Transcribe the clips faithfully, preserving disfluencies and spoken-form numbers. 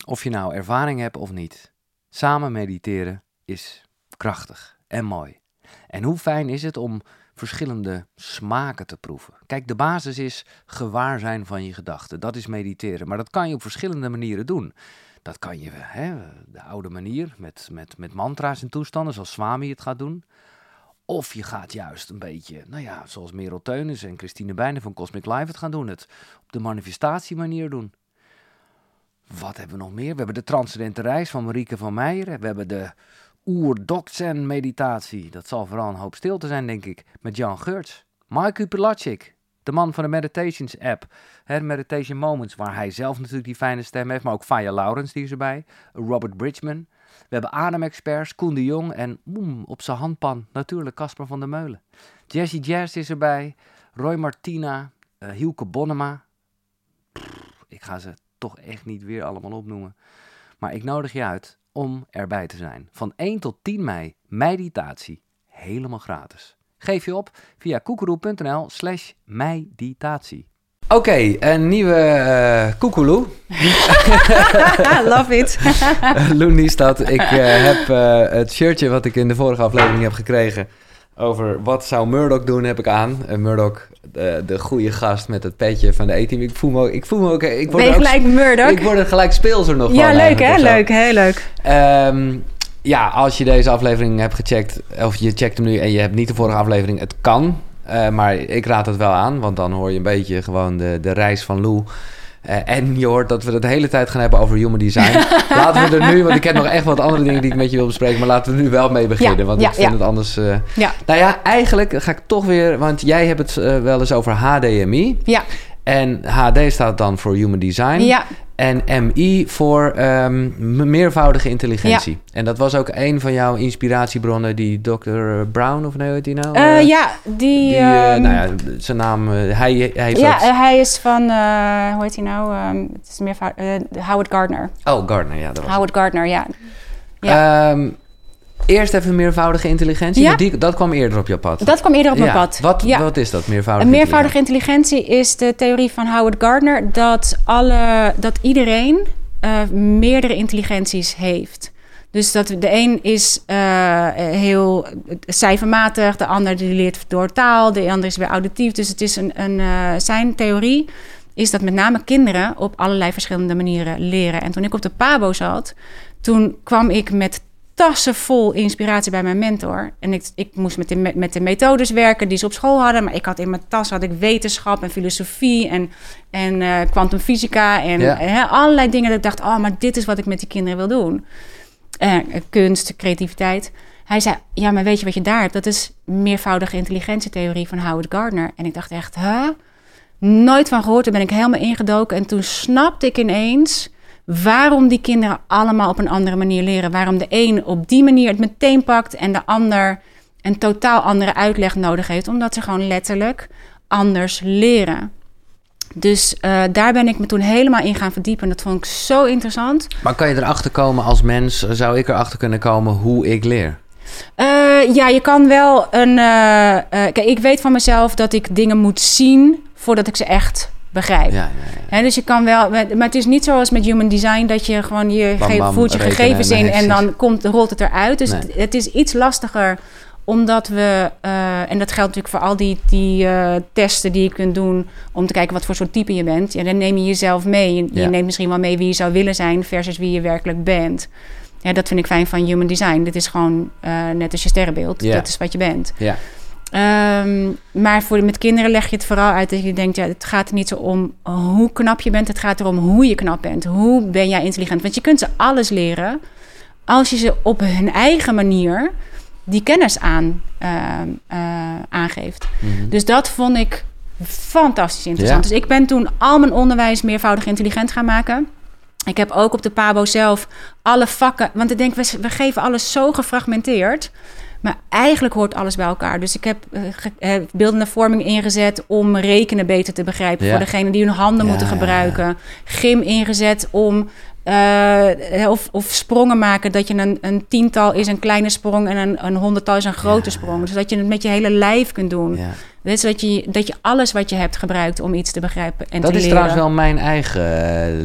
of je nou ervaring hebt of niet. Samen mediteren is krachtig en mooi. En hoe fijn is het om verschillende smaken te proeven. Kijk, de basis is gewaar zijn van je gedachten. Dat is mediteren. Maar dat kan je op verschillende manieren doen. Dat kan je, hè, de oude manier, met, met, met mantra's en toestanden, zoals Swami het gaat doen. Of je gaat juist een beetje, nou ja, zoals Merel Teunis en Christine Bijnen van Cosmic Life het gaan doen. Het op de manifestatiemanier doen. Wat hebben we nog meer? We hebben de Transcendente Reis van Marieke van Meijeren. We hebben de Oer-Dokzen meditatie. Dat zal vooral een hoop stilte zijn, denk ik. Met Jan Geurts. Mike Pilatschik, de man van de Meditations app. Hè, Meditation Moments, waar hij zelf natuurlijk die fijne stem heeft. Maar ook Faya Laurens, die is erbij. Robert Bridgman. We hebben ademexperts, Koen de Jong. En boem, op zijn handpan natuurlijk Casper van der Meulen. Jessie Jazz is erbij. Roy Martina. Uh, Hielke Bonnema. Pff, ik ga ze toch echt niet weer allemaal opnoemen. Maar ik nodig je uit om erbij te zijn. Van één tot tien mei, meditatie. Helemaal gratis. Geef je op via koekeroe.nl slash meditatie. Oké, okay, een nieuwe uh, koekeloe. Love it. Lou Niestad, ik uh, heb uh, het shirtje wat ik in de vorige aflevering heb gekregen over wat zou Murdoch doen, heb ik aan. Uh, Murdoch, de, de goede gast met het petje van de E-team. Ik voel me, ik voel me ook... Ik word ben je ook, gelijk Murdoch? Ik word er gelijk speelser nog ja, van. Ja, leuk hè? Leuk, heel leuk. Um, ja, als je deze aflevering hebt gecheckt, of je checkt hem nu en je hebt niet de vorige aflevering, het kan. Uh, maar ik raad het wel aan, want dan hoor je een beetje gewoon de, de reis van Lou. Uh, en je hoort dat we het de hele tijd gaan hebben over human design. Laten we er nu, want ik heb nog echt wat andere dingen die ik met je wil bespreken, maar laten we er nu wel mee beginnen, ja, want ja, ik vind ja. het anders... Uh... Ja. Nou ja, eigenlijk ga ik toch weer, want jij hebt het uh, wel eens over H D M I. Ja. En H D staat dan voor human design. Ja. En M I voor um, meervoudige intelligentie. Ja. En dat was ook een van jouw inspiratiebronnen, die dokter Brown, of nee, hoe heet die nou? Uh, uh, ja, die... die uh, um, nou ja, zijn naam... Uh, hij, hij heeft ja, dat... uh, hij is van... Uh, hoe heet hij nou? Um, het is meervoudig... Uh, Howard Gardner. Oh, Gardner, ja. Dat was Howard het. Gardner, ja. ja. Um, Eerst even meervoudige intelligentie. Ja. Die, dat kwam eerder op je pad. Dat kwam eerder op mijn ja. pad. Wat, ja. wat is dat, meervoudige intelligentie? Meervoudige intelligentie is de theorie van Howard Gardner dat, alle, dat iedereen uh, meerdere intelligenties heeft. Dus dat de een is uh, heel cijfermatig, de ander die leert door taal, de ander is weer auditief. Dus het is een, een, uh, zijn theorie is dat met name kinderen op allerlei verschillende manieren leren. En toen ik op de Pabo zat, toen kwam ik met tassen vol inspiratie bij mijn mentor. En ik, ik moest met de, met de methodes werken die ze op school hadden. Maar ik had in mijn tas had ik wetenschap en filosofie en, en uh, kwantumfysica en ja. uh, allerlei dingen dat ik dacht, oh, maar dit is wat ik met die kinderen wil doen. Uh, kunst, creativiteit. Hij zei, ja, maar weet je wat je daar hebt? Dat is meervoudige intelligentietheorie van Howard Gardner. En ik dacht echt, huh? Nooit van gehoord. Toen ben ik helemaal ingedoken. En toen snapte ik ineens waarom die kinderen allemaal op een andere manier leren. Waarom de een op die manier het meteen pakt en de ander een totaal andere uitleg nodig heeft. Omdat ze gewoon letterlijk anders leren. Dus uh, daar ben ik me toen helemaal in gaan verdiepen. En dat vond ik zo interessant. Maar kan je erachter komen als mens? Zou ik erachter kunnen komen hoe ik leer? Uh, ja, je kan wel een... Uh, uh, kijk, ik weet van mezelf dat ik dingen moet zien voordat ik ze echt begrijp. Ja, ja, ja. He, dus je kan wel... Maar het is niet zoals met human design dat je gewoon... Je bam, bam, voert je gegevens in en dan komt, rolt het eruit. Dus nee. het, het is iets lastiger omdat we... Uh, en dat geldt natuurlijk voor al die, die uh, testen die je kunt doen om te kijken wat voor soort type je bent. Ja, dan neem je jezelf mee. Je, ja. je neemt misschien wel mee wie je zou willen zijn versus wie je werkelijk bent. Ja, dat vind ik fijn van human design. Dit is gewoon uh, net als je sterrenbeeld. Ja. Dat is wat je bent. Ja. Um, maar voor, met kinderen leg je het vooral uit dat je denkt, ja, het gaat er niet zo om hoe knap je bent. Het gaat erom hoe je knap bent. Hoe ben jij intelligent? Want je kunt ze alles leren als je ze op hun eigen manier die kennis aan, uh, uh, aangeeft. Mm-hmm. Dus dat vond ik fantastisch interessant. Ja. Dus ik ben toen al mijn onderwijs meervoudig intelligent gaan maken. Ik heb ook op de Pabo zelf alle vakken... Want ik denk, we, we geven alles zo gefragmenteerd. Maar eigenlijk hoort alles bij elkaar. Dus ik heb uh, ge, uh, beeldende vorming ingezet om rekenen beter te begrijpen. Ja. Voor degenen die hun handen ja, moeten gebruiken. Ja, ja. Gym ingezet om Uh, of, of sprongen maken, dat je een, een tiental is een kleine sprong en een, een honderdtal is een grote ja. sprong. Zodat je het met je hele lijf kunt doen. Ja. Dus dat je, dat je alles wat je hebt gebruikt om iets te begrijpen en dat te leren. Dat is trouwens wel mijn eigen uh,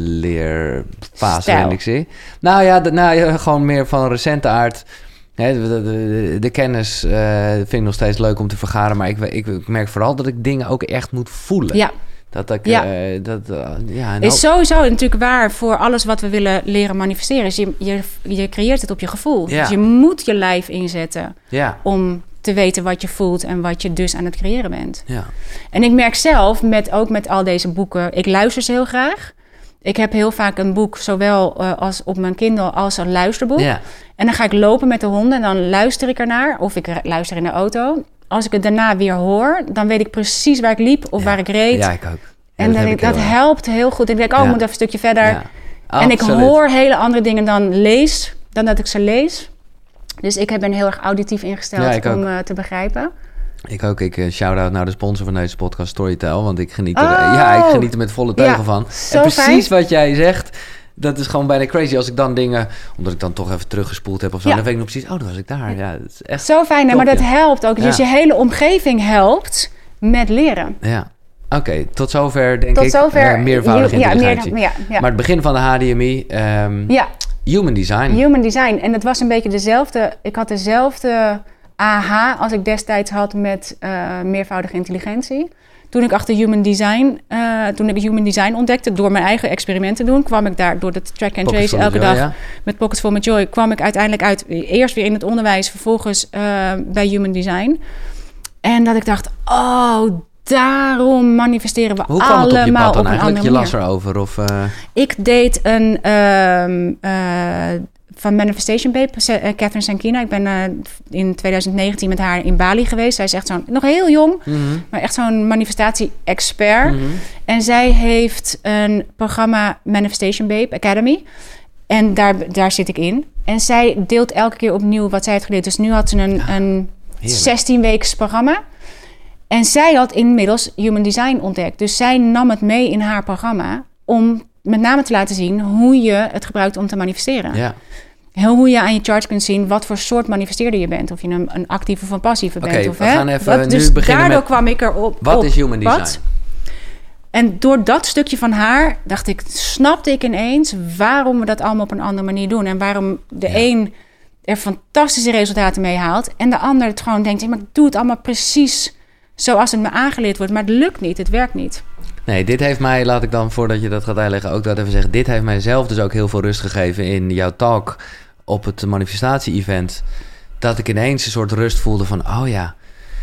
leerfase, vind ik zie. Nou ja, de, nou ja, gewoon meer van recente aard. Hè, de, de, de, de kennis uh, vind ik nog steeds leuk om te vergaren, maar ik, ik, ik merk vooral dat ik dingen ook echt moet voelen. Ja. Dat ik, ja. Uh, dat, uh, ja, nou... is sowieso natuurlijk waar voor alles wat we willen leren manifesteren. Dus je, je, je creëert het op je gevoel. Ja. Dus je moet je lijf inzetten ja. om te weten wat je voelt en wat je dus aan het creëren bent. Ja. En ik merk zelf, met, ook met al deze boeken, ik luister ze heel graag. Ik heb heel vaak een boek, zowel uh, als op mijn Kindle als een luisterboek. Ja. En dan ga ik lopen met de honden en dan luister ik ernaar. Of ik luister in de auto. Als ik het daarna weer hoor, dan weet ik precies waar ik liep of ja. waar ik reed. Ja, ik ook. Ja, en dat dat, ik, dat helpt heel goed. Ik denk, oh, ja. ik moet even een stukje verder. Ja. En ik hoor hele andere dingen dan lees, dan dat ik ze lees. Dus ik ben heel erg auditief ingesteld ja, om uh, te begrijpen. Ik ook. Ik uh, shout-out naar de sponsor van deze podcast, Storytel. Want ik geniet er, oh. ja, ik geniet er met volle teugen ja, van. En precies fijn. Wat jij zegt, dat is gewoon bijna crazy. Als ik dan dingen, omdat ik dan toch even teruggespoeld heb of zo, ja. dan weet ik nog precies, oh, dan was ik daar. Ja, dat is echt zo fijn, top, maar dat ja. helpt ook. Dus ja. je hele omgeving helpt met leren. Ja. Oké, okay, tot zover denk tot ik zover, uh, meervoudige ja, intelligentie. Meer, ja, ja. Maar het begin van de H D M I, um, ja. human design. Human design. En het was een beetje dezelfde, ik had dezelfde aha als ik destijds had met uh, meervoudige intelligentie. Toen ik achter human design, uh, toen ik human design ontdekte, door mijn eigen experimenten doen, kwam ik daar door het track and trace elke joy, dag ja. met Pockets Full of Joy, kwam ik uiteindelijk uit, eerst weer in het onderwijs, vervolgens uh, bij human design. En dat ik dacht, oh, daarom manifesteren we Hoe allemaal kwam het op je pad dan op een eigenlijk? andere Je las manier. erover? Of, uh... Ik deed een uh, uh, van Manifestation Babe, Catherine Sankina. Ik ben uh, in twintig negentien met haar in Bali geweest. Zij is echt zo'n, nog heel jong, mm-hmm. maar echt zo'n manifestatie-expert. Mm-hmm. En zij heeft een programma Manifestation Babe Academy. En daar, daar zit ik in. En zij deelt elke keer opnieuw wat zij heeft geleerd. Dus nu had ze een, ja, een zestien-weeks programma. En zij had inmiddels Human Design ontdekt. Dus zij nam het mee in haar programma om met name te laten zien hoe je het gebruikt om te manifesteren. Ja. Hoe je aan je chart kunt zien wat voor soort manifesteerder je bent. Of je een, een actieve of een passieve bent. Oké, of, we hè? gaan even wat, nu dus beginnen daardoor met... kwam ik erop. Wat op, is Human Design? Wat? En door dat stukje van haar dacht ik, snapte ik ineens waarom we dat allemaal op een andere manier doen. En waarom de ja. een er fantastische resultaten mee haalt. En de ander het gewoon denkt, maar ik doe het allemaal precies zoals het me aangeleerd wordt. Maar het lukt niet, het werkt niet. Nee, dit heeft mij, laat ik dan voordat je dat gaat uitleggen ook dat even zeggen. Dit heeft mij zelf dus ook heel veel rust gegeven in jouw talk op het manifestatie-event. Dat ik ineens een soort rust voelde van, oh ja.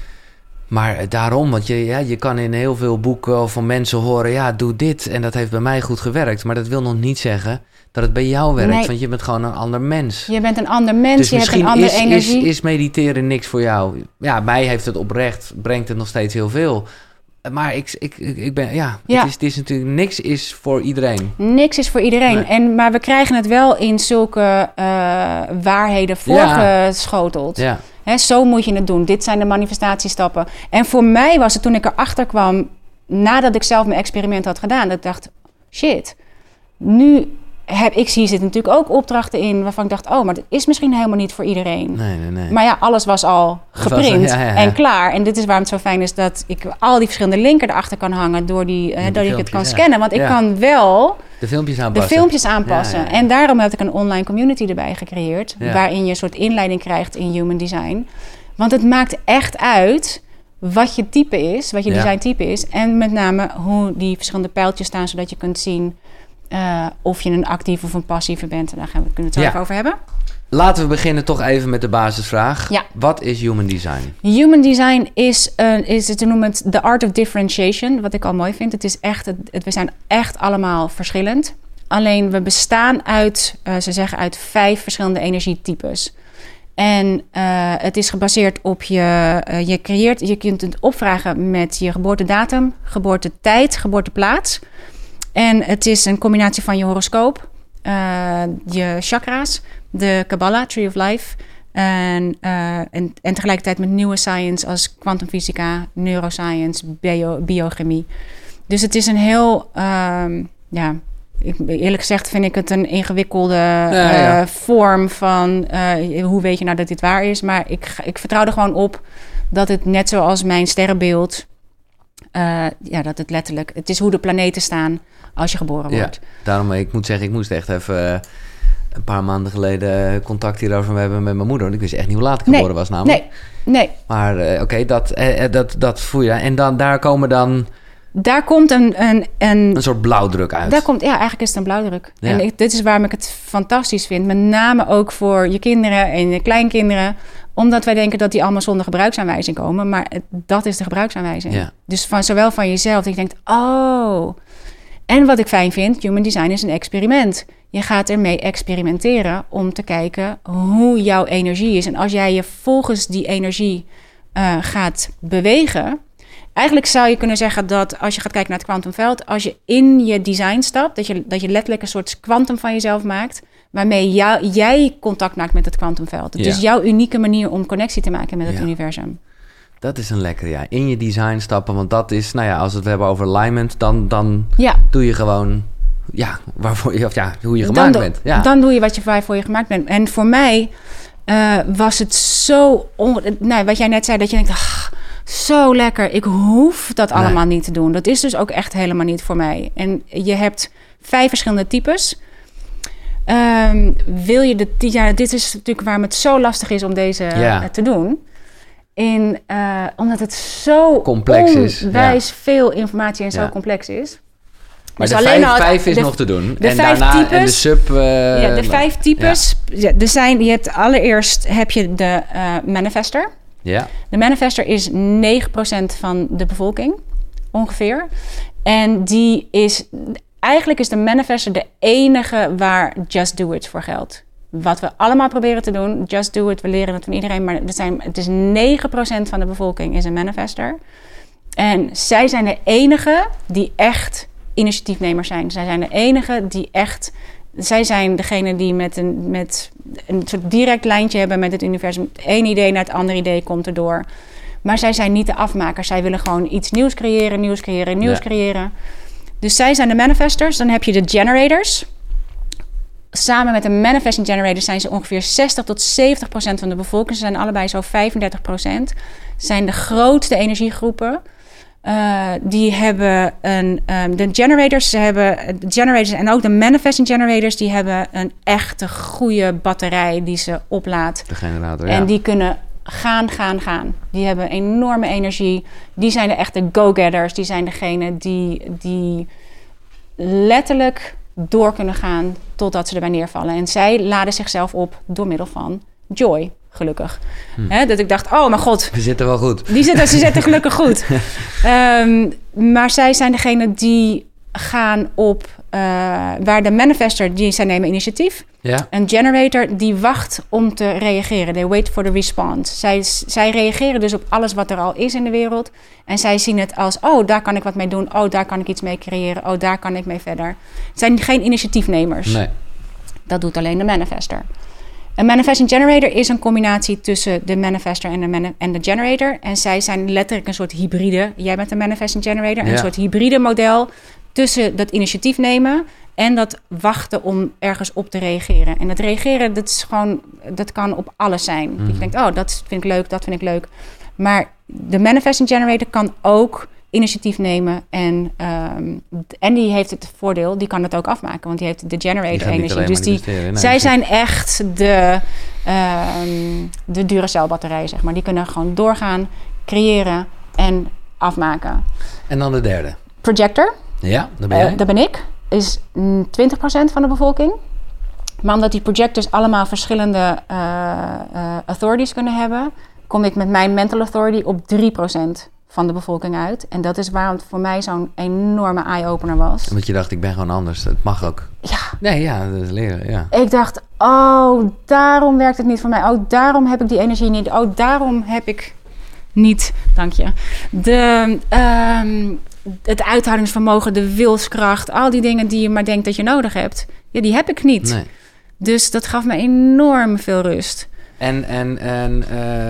Maar daarom, want je, ja, je kan in heel veel boeken of van mensen horen, ja, doe dit. En dat heeft bij mij goed gewerkt. Maar dat wil nog niet zeggen dat het bij jou werkt. Nee. Want je bent gewoon een ander mens. Je bent een ander mens, dus je hebt een andere is, energie. Is, is mediteren niks voor jou? Ja, mij heeft het oprecht, brengt het nog steeds heel veel. Maar ik, ik, ik ben, ja, ja. Het, is, het is natuurlijk, niks is voor iedereen. Niks is voor iedereen. Nee. En, maar we krijgen het wel in zulke uh, waarheden voorgeschoteld. Ja. Ja. He, zo moet je het doen. Dit zijn de manifestatiestappen. En voor mij was het toen ik erachter kwam, nadat ik zelf mijn experiment had gedaan, dat ik dacht, shit, nu heb ik, hier zitten natuurlijk ook opdrachten in waarvan ik dacht, oh, maar dat is misschien helemaal niet voor iedereen. Nee, nee, nee. Maar ja, alles was al geprint was, ja, ja, ja. en klaar. En dit is waarom het zo fijn is dat ik al die verschillende linken erachter kan hangen door die, uh, dat ik het kan scannen. Ja. Want ik ja. kan wel de filmpjes aanpassen. De filmpjes aanpassen. Ja, ja, ja. En daarom heb ik een online community erbij gecreëerd, ja. waarin je een soort inleiding krijgt in Human Design. Want het maakt echt uit wat je type is, wat je ja. design type is. En met name hoe die verschillende pijltjes staan, zodat je kunt zien Uh, of je een actief of een passieve bent. En daar gaan we, kunnen we het zo ja. even over hebben. Laten we beginnen toch even met de basisvraag. Ja. Wat is Human Design? Human Design is, uh, is te noemen het the art of differentiation. Wat ik al mooi vind. Het is echt, het, het, we zijn echt allemaal verschillend. Alleen we bestaan uit, uh, ze zeggen uit vijf verschillende energietypes. En uh, het is gebaseerd op je, uh, je creëert, je kunt het opvragen met je geboortedatum, geboortetijd, geboorteplaats. En het is een combinatie van je horoscoop, uh, je chakra's, de Kabbalah, Tree of Life. En, uh, en, en tegelijkertijd met nieuwe science als kwantumfysica, neuroscience, bio, biochemie. Dus het is een heel um, ja, Ik, eerlijk gezegd vind ik het een ingewikkelde Ja, ja. uh, vorm van... Uh, hoe weet je nou dat dit waar is? Maar ik, ik vertrouw er gewoon op dat het net zoals mijn sterrenbeeld... Uh, ja, dat het letterlijk... Het is hoe de planeten staan als je geboren wordt. Ja, daarom, ik moet zeggen, ik moest echt even... Uh, een paar maanden geleden contact hierover hebben met mijn moeder. Want ik wist echt niet hoe laat ik geboren nee, was namelijk. Nee, nee. Maar uh, oké, okay, dat, uh, dat, dat voel je. En dan, daar komen dan... Daar komt een, een, een... Een soort blauwdruk uit. Daar komt, ja, eigenlijk is het een blauwdruk. Ja. En ik, dit is waarom ik het fantastisch vind. Met name ook voor je kinderen en je kleinkinderen. Omdat wij denken dat die allemaal zonder gebruiksaanwijzing komen. Maar het, dat is de gebruiksaanwijzing. Ja. Dus van, zowel van jezelf, dat je denkt, oh... En wat ik fijn vind, human design is een experiment. Je gaat ermee experimenteren om te kijken hoe jouw energie is. En als jij je volgens die energie uh, gaat bewegen... Eigenlijk zou je kunnen zeggen dat als je gaat kijken naar het kwantumveld... als je in je design stapt, dat je, dat je letterlijk een soort kwantum van jezelf maakt... waarmee jou, jij contact maakt met het kwantumveld. Het ja. is jouw unieke manier om connectie te maken met het ja. universum. Dat is een lekkere, ja. In je design stappen, want dat is... Nou ja, als we het hebben over alignment, dan, dan ja. doe je gewoon... Ja, waarvoor je, of ja, hoe je gemaakt dan bent. Ja. Dan doe je wat je, waarvoor je gemaakt bent. En voor mij uh, was het zo... On, nou, wat jij net zei, dat je denkt... Ach, zo lekker, ik hoef dat nee. allemaal niet te doen. Dat is dus ook echt helemaal niet voor mij. En je hebt vijf verschillende types... Um, wil je de... Ja, dit is natuurlijk waarom het zo lastig is om deze ja. uh, te doen... In, uh, omdat het zo complex is. onwijs ja. veel informatie en zo ja. complex is. Maar dus de alleen vijf, al, vijf is de, nog te doen. De en vijf daarna types, en de sub... Uh, ja, de vijf types. Ja. Er zijn, je hebt allereerst heb je de uh, manifester. Ja. De manifester is negen procent van de bevolking, ongeveer. En die is... Eigenlijk is de manifester de enige waar Just Do It voor geldt. Wat we allemaal proberen te doen, just do it, we leren het van iedereen... maar het, zijn, het is negen procent van de bevolking is een manifester. En zij zijn de enige die echt initiatiefnemers zijn. Zij zijn de enige die echt... Zij zijn degene die met een, met een soort direct lijntje hebben met het universum. Eén idee naar het andere idee komt erdoor. Maar zij zijn niet de afmakers. Zij willen gewoon iets nieuws creëren, nieuws creëren, nieuws ja. creëren. Dus zij zijn de manifestors. Dan heb je de generators... Samen met de manifesting generators zijn ze ongeveer zestig tot zeventig procent van de bevolking. Ze zijn allebei zo vijfendertig procent. Zijn de grootste energiegroepen. Uh, die hebben een... Um, de generators, ze hebben... De generators en ook de manifesting generators... die hebben een echte goede batterij die ze oplaadt. De generator, En ja. die kunnen gaan, gaan, gaan. Die hebben enorme energie. Die zijn de echte go-getters. Die zijn degene die, die letterlijk... door kunnen gaan totdat ze erbij neervallen. En zij laden zichzelf op door middel van joy, gelukkig. Hm. He, dat ik dacht, oh mijn god. We zitten wel goed. Die zitten, ze zitten gelukkig goed. Um, maar zij zijn degene die gaan op... Uh, waar de manifester, die zij nemen initiatief. Ja. Een generator, die wacht om te reageren. They wait for the response. Zij, zij reageren dus op alles wat er al is in de wereld. En zij zien het als, oh, daar kan ik wat mee doen. Oh, daar kan ik iets mee creëren. Oh, daar kan ik mee verder. Het zijn geen initiatiefnemers. Nee. Dat doet alleen de manifester. Een manifesting generator is een combinatie tussen de manifester en de, mani- en de generator. En zij zijn letterlijk een soort hybride. Jij bent een manifesting generator. Ja. Een soort hybride model tussen dat initiatief nemen en dat wachten om ergens op te reageren. En dat reageren, dat is gewoon, dat kan op alles zijn. Mm. Dat je denkt, oh, dat vind ik leuk, dat vind ik leuk. Maar de manifesting generator kan ook initiatief nemen. En, um, en die heeft het voordeel, die kan het ook afmaken. Want die heeft de generator energie. Dus die, nee, zij zijn echt de, um, de Duracell batterij, zeg maar. Die kunnen gewoon doorgaan, creëren en afmaken. En dan de derde. Projector. Ja, dat ben jij. Uh, dat ben ik. Is twintig procent van de bevolking. Maar omdat die projectors allemaal verschillende uh, uh, authorities kunnen hebben, kom ik met mijn mental authority op drie procent van de bevolking uit. En dat is waarom het voor mij zo'n enorme eye-opener was. Want je dacht, ik ben gewoon anders. Het mag ook. Ja. Nee, ja, dat is leren, ja. Ik dacht, oh, daarom werkt het niet voor mij. Oh, daarom heb ik die energie niet. Oh, daarom heb ik niet, dank je, de... Um, het uithoudingsvermogen, de wilskracht, al die dingen die je maar denkt dat je nodig hebt, ja, die heb ik niet. Nee. Dus dat gaf me enorm veel rust. En, en, en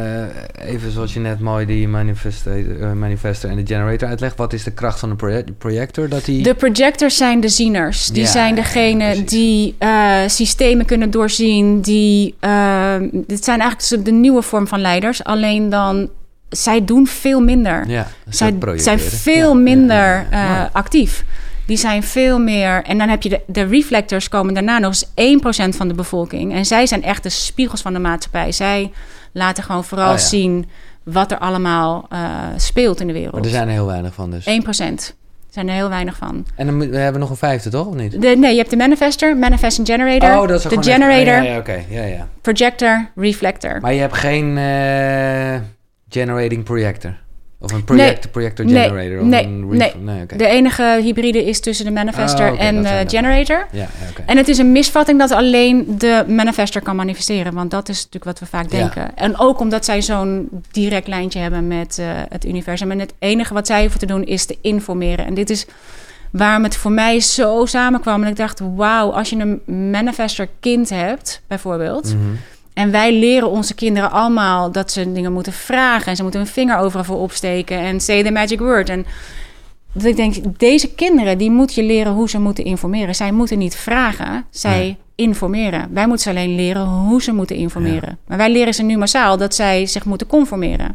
uh, even zoals je net mooi die manifester, uh, manifester en de generator uitlegt. Wat is de kracht van de proje- projector? Dat die... De projectors zijn de zieners. Die ja, zijn degene ja, die uh, systemen kunnen doorzien. Die, uh, dit zijn eigenlijk de nieuwe vorm van leiders. Alleen dan, zij doen veel minder. Ja, zij zijn veel ja, minder ja, ja, ja. Uh, actief. Die zijn veel meer... En dan heb je de, de reflectors komen daarna nog eens één procent van de bevolking. En zij zijn echt de spiegels van de maatschappij. Zij laten gewoon vooral oh ja. zien wat er allemaal uh, speelt in de wereld. Maar er zijn er heel weinig van dus. één procent. Er zijn er heel weinig van. En dan we hebben we nog een vijfde, toch? Of niet? De, nee, je hebt de manifester, manifesting generator. Oh, dat is de generator, echt, ja, ja, okay. ja, ja. projector, reflector. Maar je hebt geen uh, generating projector? Of een project, nee, projector generator? Nee, of nee, een nee. nee okay. De enige hybride is tussen de manifester oh, okay, en de uh, generator. Ja, ja, okay. En het is een misvatting dat alleen de manifester kan manifesteren. Want dat is natuurlijk wat we vaak denken. Ja. En ook omdat zij zo'n direct lijntje hebben met uh, het universum. En het enige wat zij hoeven te doen is te informeren. En dit is waarom het voor mij zo samenkwam. En ik dacht, wauw, als je een manifester kind hebt, bijvoorbeeld... Mm-hmm. En wij leren onze kinderen allemaal dat ze dingen moeten vragen. En ze moeten hun vinger overal voor opsteken. En say the magic word. En dat ik denk, deze kinderen, die moet je leren hoe ze moeten informeren. Zij moeten niet vragen, zij nee. informeren. Wij moeten ze alleen leren hoe ze moeten informeren. Ja. Maar wij leren ze nu massaal dat zij zich moeten conformeren.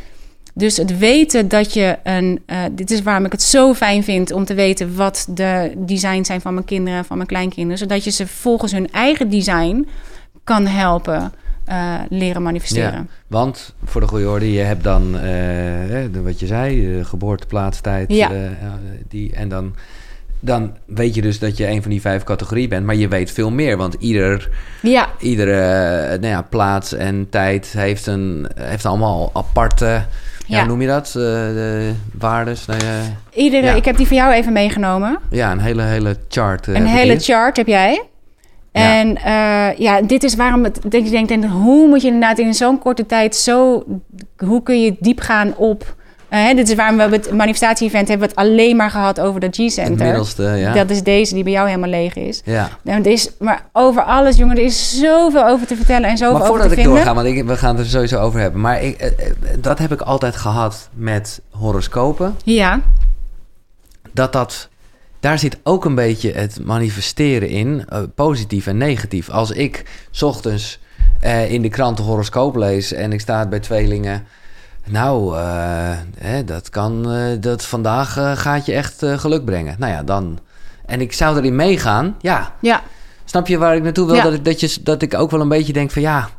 Dus het weten dat je een... Uh, dit is waarom ik het zo fijn vind om te weten wat de designs zijn van mijn kinderen en van mijn kleinkinderen. Zodat je ze volgens hun eigen design kan helpen uh, leren manifesteren. Ja, want voor de goede orde, je hebt dan uh, de, wat je zei, de geboorteplaats, tijd, ja. uh, die, en dan, dan weet je dus dat je een van die vijf categorieën bent, maar je weet veel meer, want ieder, ja. iedere uh, nou ja, plaats en tijd heeft, een, heeft allemaal aparte, ja. Ja, hoe noem je dat, uh, de waardes? Nou, uh, Iedere, ja. Ik heb die van jou even meegenomen. Ja, een hele, hele chart. Uh, een hele hier. chart heb jij. Ja. En uh, ja, dit is waarom het, denk ik denk, hoe moet je inderdaad in zo'n korte tijd zo, hoe kun je diep gaan op, uh, hè, dit is waarom we het manifestatie-event hebben we het alleen maar gehad over de G-center. Het middelste, ja. Dat is deze die bij jou helemaal leeg is. Ja. En het is, maar over alles, jongen, er is zoveel over te vertellen en zoveel over te vinden. Maar voordat ik doorga, want ik, we gaan het er sowieso over hebben, maar ik, uh, dat heb ik altijd gehad met horoscopen. Ja. Dat dat... Daar zit ook een beetje het manifesteren in, uh, positief en negatief. Als ik 's ochtends uh, in de krant een horoscoop lees en ik sta bij tweelingen... Nou, uh, hè, dat kan, uh, dat vandaag uh, gaat je echt uh, geluk brengen. Nou ja, dan... En ik zou erin meegaan, ja. Ja. Snap je waar ik naartoe wil? Ja. Dat, ik, dat, je, dat ik ook wel een beetje denk van ja...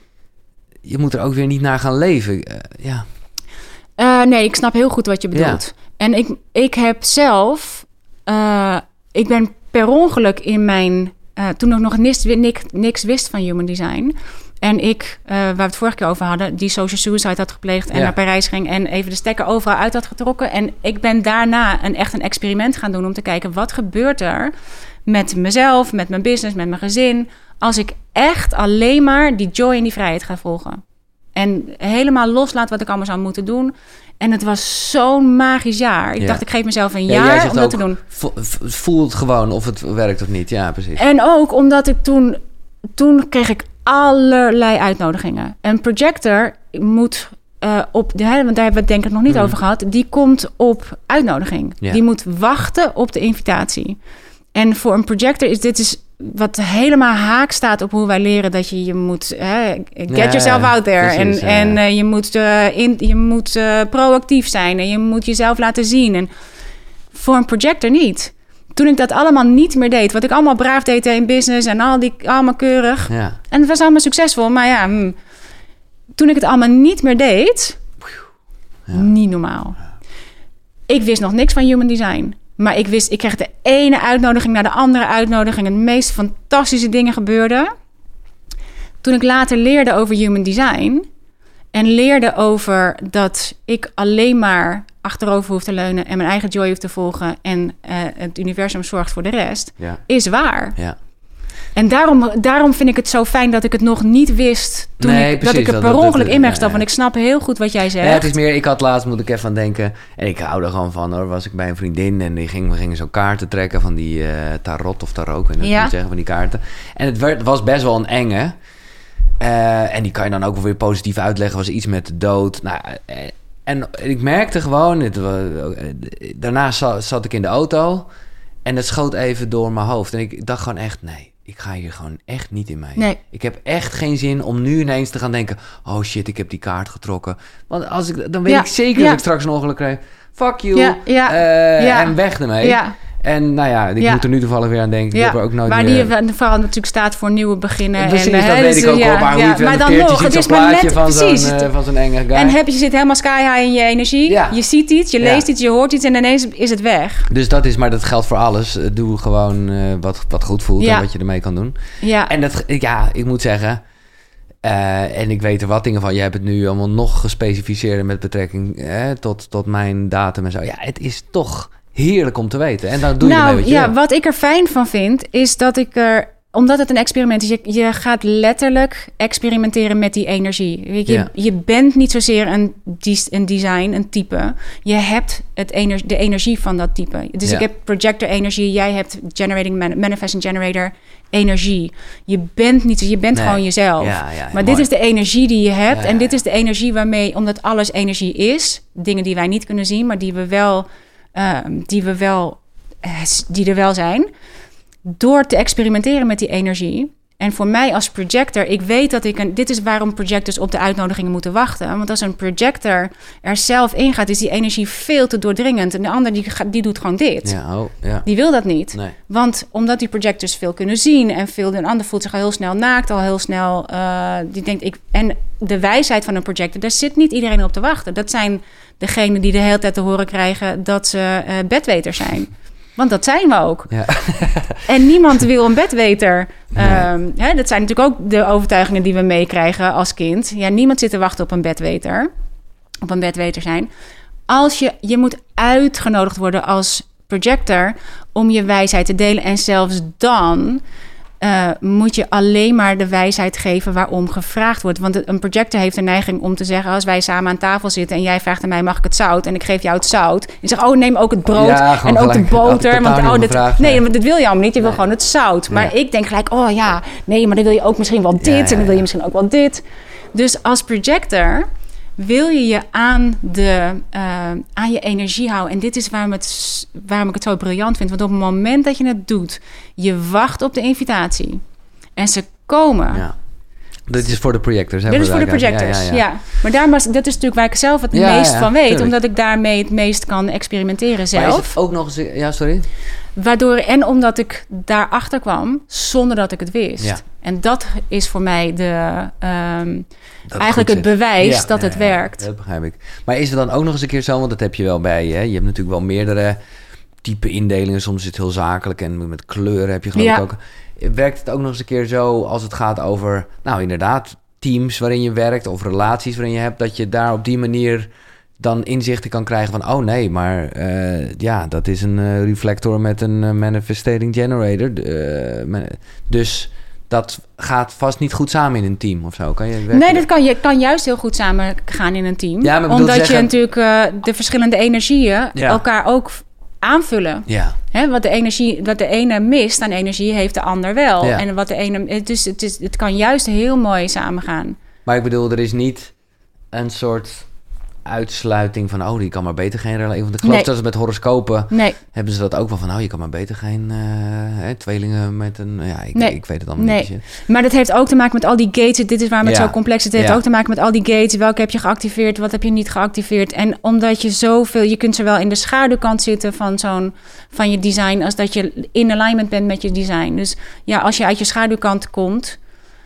Je moet er ook weer niet naar gaan leven, uh, ja. Uh, nee, ik snap heel goed wat je bedoelt. Ja. En ik, ik heb zelf... Uh, ik ben per ongeluk in mijn... Uh, toen ik nog niks, niks, niks wist van human design... en ik, uh, waar we het vorige keer over hadden... die social suicide had gepleegd en ja. naar Parijs ging... en even de stekker overal uit had getrokken. En ik ben daarna een, echt een experiment gaan doen... om te kijken, wat gebeurt er met mezelf, met mijn business, met mijn gezin... als ik echt alleen maar die joy en die vrijheid ga volgen. En helemaal loslaat wat ik allemaal zou moeten doen... En het was zo'n magisch jaar. Ik ja. dacht, ik geef mezelf een jaar ja, om dat ook, te doen. Voel het gewoon of het werkt of niet. Ja, precies. En ook omdat ik toen... Toen kreeg ik allerlei uitnodigingen. Een projector moet uh, op... De, want daar hebben we het denk ik nog niet mm. over gehad. Die komt op uitnodiging. Ja. Die moet wachten op de invitatie. En voor een projector is dit... is wat helemaal haak staat op hoe wij leren dat je je moet hè, get ja, yourself out there precies, en, ja. en uh, je moet, uh, in, je moet uh, proactief zijn en je moet jezelf laten zien. En voor een projector niet. Toen ik dat allemaal niet meer deed, wat ik allemaal braaf deed in business en al die allemaal keurig. Ja. En het was allemaal succesvol, maar ja, hm, toen ik het allemaal niet meer deed, ja. niet normaal. Ik wist nog niks van human design. Maar ik wist, ik kreeg de ene uitnodiging naar de andere uitnodiging. En de meest fantastische dingen gebeurden. Toen ik later leerde over human design... en leerde over dat ik alleen maar achterover hoef te leunen... en mijn eigen joy hoef te volgen... en uh, het universum zorgt voor de rest, ja. is waar. Ja. En daarom, daarom vind ik het zo fijn dat ik het nog niet wist... toen nee, ik, precies, dat ik er per dat, ongeluk dat, in ben gestapt. Ja, ja. Want ik snap heel goed wat jij zegt. Ja, het is meer, ik had laatst, moet ik even aan denken... en ik hou er gewoon van, hoor. Was ik bij een vriendin en die ging, we gingen zo kaarten trekken... van die uh, tarot of tarot, ik weet niet ja. zeggen, van die kaarten. En het werd, was best wel een enge... Uh, en die kan je dan ook wel weer positief uitleggen. Was iets met de dood. Nou, uh, en ik merkte gewoon... Het, uh, daarna zat, zat ik in de auto... en het schoot even door mijn hoofd. En ik dacht gewoon echt... nee, ik ga hier gewoon echt niet in mee. Nee. Ik heb echt geen zin om nu ineens te gaan denken... oh shit, ik heb die kaart getrokken. Want als ik, dan weet ja, ik zeker ja. dat ik straks een ongeluk krijg. Fuck you. Ja, ja, uh, ja. En weg ermee. Ja. En nou ja, ik ja. moet er nu toevallig weer aan denken. Ja. Ik heb er ook nooit maar meer... die vooral natuurlijk staat voor nieuwe beginnen. Precies, en, dat hè, weet dus, ik ook ja, al. Maar, ja, hoe maar dan nog, het is maar net van precies. Zo'n, uh, van zo'n enge guy. En heb je, je zit helemaal sky high in je energie. Ja. Je ziet iets, je leest ja. iets, je hoort iets en ineens is het weg. Dus dat is, maar dat geldt voor alles. Doe gewoon uh, wat, wat goed voelt ja. en wat je ermee kan doen. Ja. En dat, ja, ik moet zeggen... Uh, en ik weet er wat dingen van. Je hebt het nu allemaal nog gespecificeerd met betrekking eh, tot, tot mijn datum en zo. Ja, het is toch heerlijk om te weten. En dan doe je nou, ermee wat je ja, wil. Wat ik er fijn van vind, is dat ik er... Omdat het een experiment is, je, je gaat letterlijk experimenteren met die energie. Je, ja. je bent niet zozeer een, een design, een type. Je hebt het ener, de energie van dat type. Dus ja. ik heb projector energie, jij hebt generating man, manifesting generator energie. Je bent niet, je bent nee. gewoon jezelf. Ja, ja, maar mooi. Dit is de energie die je hebt. Ja, en dit is de energie waarmee, omdat alles energie is, dingen die wij niet kunnen zien, maar die we wel, uh, die we wel, uh, die er wel zijn. Door te experimenteren met die energie. En voor mij als projector, ik weet dat ik een... Dit is waarom projectors op de uitnodigingen moeten wachten. Want als een projector er zelf ingaat, is die energie veel te doordringend. En de ander die, die doet gewoon dit. Ja, oh, ja. Die wil dat niet. Nee. Want omdat die projectors veel kunnen zien en veel, een ander voelt zich al heel snel naakt, al heel snel. Uh, die denkt ik. En de wijsheid van een projector, daar zit niet iedereen op te wachten. Dat zijn degenen die de hele tijd te horen krijgen dat ze uh, bedweters zijn. Want dat zijn we ook. Ja. En niemand wil een bedweter. Nee. Um, hè, dat zijn natuurlijk ook de overtuigingen die we meekrijgen als kind. Ja, niemand zit te wachten op een bedweter. Op een bedweter zijn. Als je, je moet uitgenodigd worden als projector om je wijsheid te delen. En zelfs dan uh, moet je alleen maar de wijsheid geven waarom gevraagd wordt. Want een projector heeft een neiging om te zeggen, als wij samen aan tafel zitten en jij vraagt aan mij, mag ik het zout? En ik geef jou het zout. En je zegt, oh, neem ook het brood ja, en ook gelijk, de boter. Want oh, dit, vraag, nee, want dat wil je allemaal niet. Je nee. wil gewoon het zout. Maar ja. ik denk gelijk, oh ja, nee, maar dan wil je ook misschien wel dit. Ja, ja, ja. En dan wil je misschien ook wel dit. Dus als projector wil je je aan, de, uh, aan je energie houden. En dit is waarom, het, waarom ik het zo briljant vind. Want op het moment dat je het doet, je wacht op de invitatie. En ze komen. Ja. Dit is voor de projectors. Dit is voor de projectors, ja. ja, ja. ja. Maar daar was, dat is natuurlijk waar ik zelf het ja, meest ja, van weet. Tuurlijk. Omdat ik daarmee het meest kan experimenteren zelf. Maar is het ook nog eens... Ja, sorry. Waardoor, en omdat ik daarachter kwam, zonder dat ik het wist. Ja. En dat is voor mij de, um, eigenlijk het bewijs ja, dat ja, het ja, werkt. Ja, dat begrijp ik. Maar is het dan ook nog eens een keer zo, want dat heb je wel bij je. Hè? Je hebt natuurlijk wel meerdere type indelingen. Soms is het heel zakelijk en met kleuren heb je geloof ik ja. ook. Werkt het ook nog eens een keer zo als het gaat over, nou inderdaad, teams waarin je werkt of relaties waarin je hebt, dat je daar op die manier dan inzichten kan krijgen van, oh nee, maar uh, ja, dat is een uh, reflector met een uh, manifesting generator. Uh, dus dat gaat vast niet goed samen in een team of zo. Kan je nee, dat kan, je kan juist heel goed samen gaan in een team. Ja, maar omdat zeggen, je natuurlijk uh, de verschillende energieën ja. elkaar ook aanvullen. Ja. Hè, wat de energie, wat de ene mist aan energie, heeft de ander wel. Ja. En wat de ene, dus het, is, het kan juist heel mooi samengaan. Maar ik bedoel, er is niet een soort uitsluiting van, oh, die kan maar beter geen relatie. Want ik geloof nee. dat ze met horoscopen nee. hebben ze dat ook wel van, oh, je kan maar beter geen uh, hè, tweelingen met een, ja, ik, nee. ik weet het allemaal nee. niet. Maar dat heeft ook te maken met al die gates. Dit is waarom het ja. zo complex is. Het heeft ja. ook te maken met al die gates. Welke heb je geactiveerd? Wat heb je niet geactiveerd? En omdat je zoveel, je kunt zowel in de schaduwkant zitten van zo'n, van je design, als dat je in alignment bent met je design. Dus ja, als je uit je schaduwkant komt,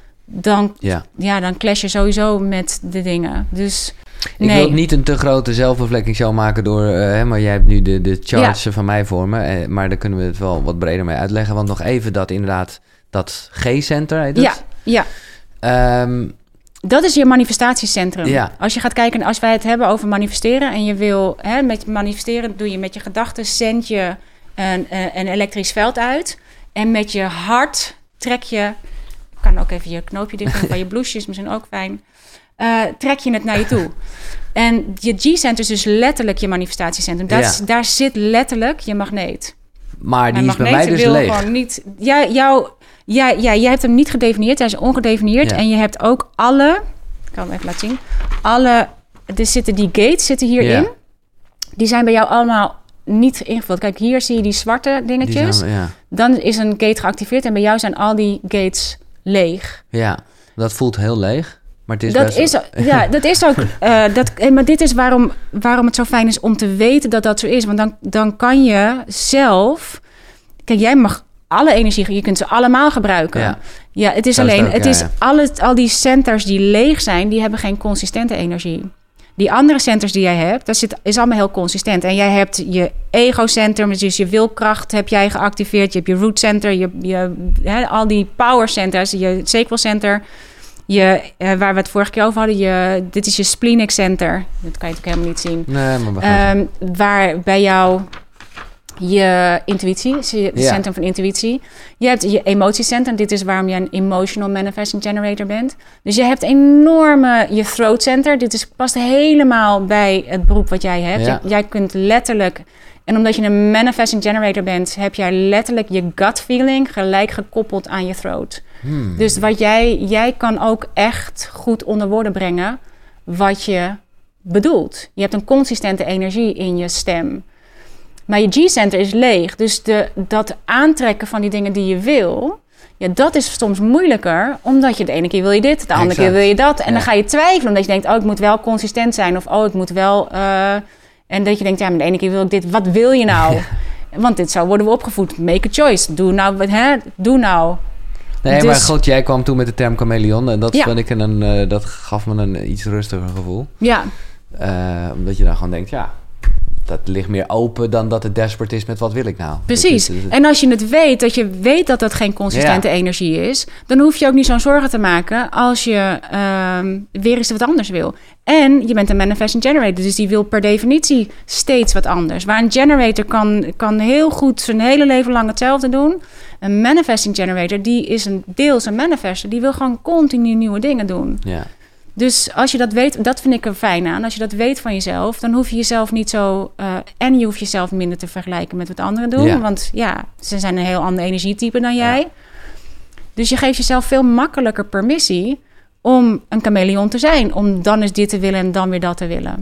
dan, ja. Ja, dan clash je sowieso met de dingen. Dus ik nee. wil niet een te grote zelfbevlekking maken door, uh, hè, maar jij hebt nu de, de charts ja. van mij voor me. Uh, maar daar kunnen we het wel wat breder mee uitleggen. Want nog even dat inderdaad, dat G-center heet het? Ja, ja. Um, dat is je manifestatiecentrum. Ja. Als je gaat kijken, als wij het hebben over manifesteren en je wil, hè, met manifesteren doe je met je gedachten, zend je een, een elektrisch veld uit. En met je hart trek je, ik kan ook even je knoopje dicht doen, bij je blouseje is misschien ook fijn. Uh, trek je het naar je toe. En je G-center is dus letterlijk je manifestatiecentrum. Dat ja. is, daar zit letterlijk je magneet. Maar die is bij mij dus leeg. Gewoon niet, ja, jouw, Ja, ja, jij hebt hem niet gedefinieerd. Hij is ongedefinieerd. Ja. En je hebt ook alle... Ik kan hem even laten zien. Alle... Er zitten die gates zitten hierin. Ja. Die zijn bij jou allemaal niet ingevuld. Kijk, hier zie je die zwarte dingetjes. Die zijn, ja. Dan is een gate geactiveerd. En bij jou zijn al die gates leeg. Ja, dat voelt heel leeg. Maar het is dat best... is, ja, dat is ook... Uh, dat, maar dit is waarom, waarom het zo fijn is om te weten dat dat zo is. Want dan, dan kan je zelf... Kijk, jij mag alle energie... Je kunt ze allemaal gebruiken. Ja, ja het is zo alleen... Is het, ook, het ja, is ja. Alle, al die centers die leeg zijn... die hebben geen consistente energie. Die andere centers die jij hebt... dat zit, is allemaal heel consistent. En jij hebt je ego-center... dus je wilkracht heb jij geactiveerd. Je hebt je root center... Je, je, hè, al die power centers... je sacral center... Je, uh, waar we het vorige keer over hadden, je, dit is je splenic center. Dat kan je natuurlijk helemaal niet zien. Nee, maar we um, waar bij jou je intuïtie, het ja. centrum van intuïtie. Je hebt je emotiecentrum. Dit is waarom je een emotional manifesting generator bent. Dus je hebt enorme, je throat center. Dit is, past helemaal bij het beroep wat jij hebt. Ja. J- jij kunt letterlijk... En omdat je een manifesting generator bent... heb jij letterlijk je gut feeling gelijk gekoppeld aan je throat. Hmm. Dus wat jij, jij kan ook echt goed onder woorden brengen... wat je bedoelt. Je hebt een consistente energie in je stem. Maar je G-center is leeg. Dus de, dat aantrekken van die dingen die je wil... Ja, dat is soms moeilijker. Omdat je de ene keer wil je dit, de andere exact. keer wil je dat. En ja. dan ga je twijfelen. Omdat je denkt, oh, ik moet wel consistent zijn. Of oh, ik moet wel... Uh, En dat je denkt, ja, maar de ene keer wil ik dit. Wat wil je nou? Ja. Want dit zo worden we opgevoed. Make a choice. Doe nou, hè? Doe nou. Nee, dus... maar goed, jij kwam toen met de term chameleon. En dat, ja. ik een, uh, dat gaf me een iets rustiger gevoel. Ja. Uh, omdat je dan gewoon denkt, ja... dat ligt meer open dan dat het desperate is met wat wil ik nou. Precies. Is, is, is... En als je het weet, dat je weet dat dat geen consistente ja. energie is... dan hoef je ook niet zo'n zorgen te maken als je um, weer eens wat anders wil. En je bent een manifesting generator, dus die wil per definitie steeds wat anders. Waar een generator kan, kan heel goed zijn hele leven lang hetzelfde doen. Een manifesting generator, die is een deels een manifester. Die wil gewoon continu nieuwe dingen doen. Ja. Dus als je dat weet, dat vind ik er fijn aan. Als je dat weet van jezelf, dan hoef je jezelf niet zo... Uh, en je hoeft jezelf minder te vergelijken met wat anderen doen. Ja. Want ja, ze zijn een heel ander energietype dan jij. Ja. Dus je geeft jezelf veel makkelijker permissie om een chameleon te zijn. Om dan eens dit te willen en dan weer dat te willen.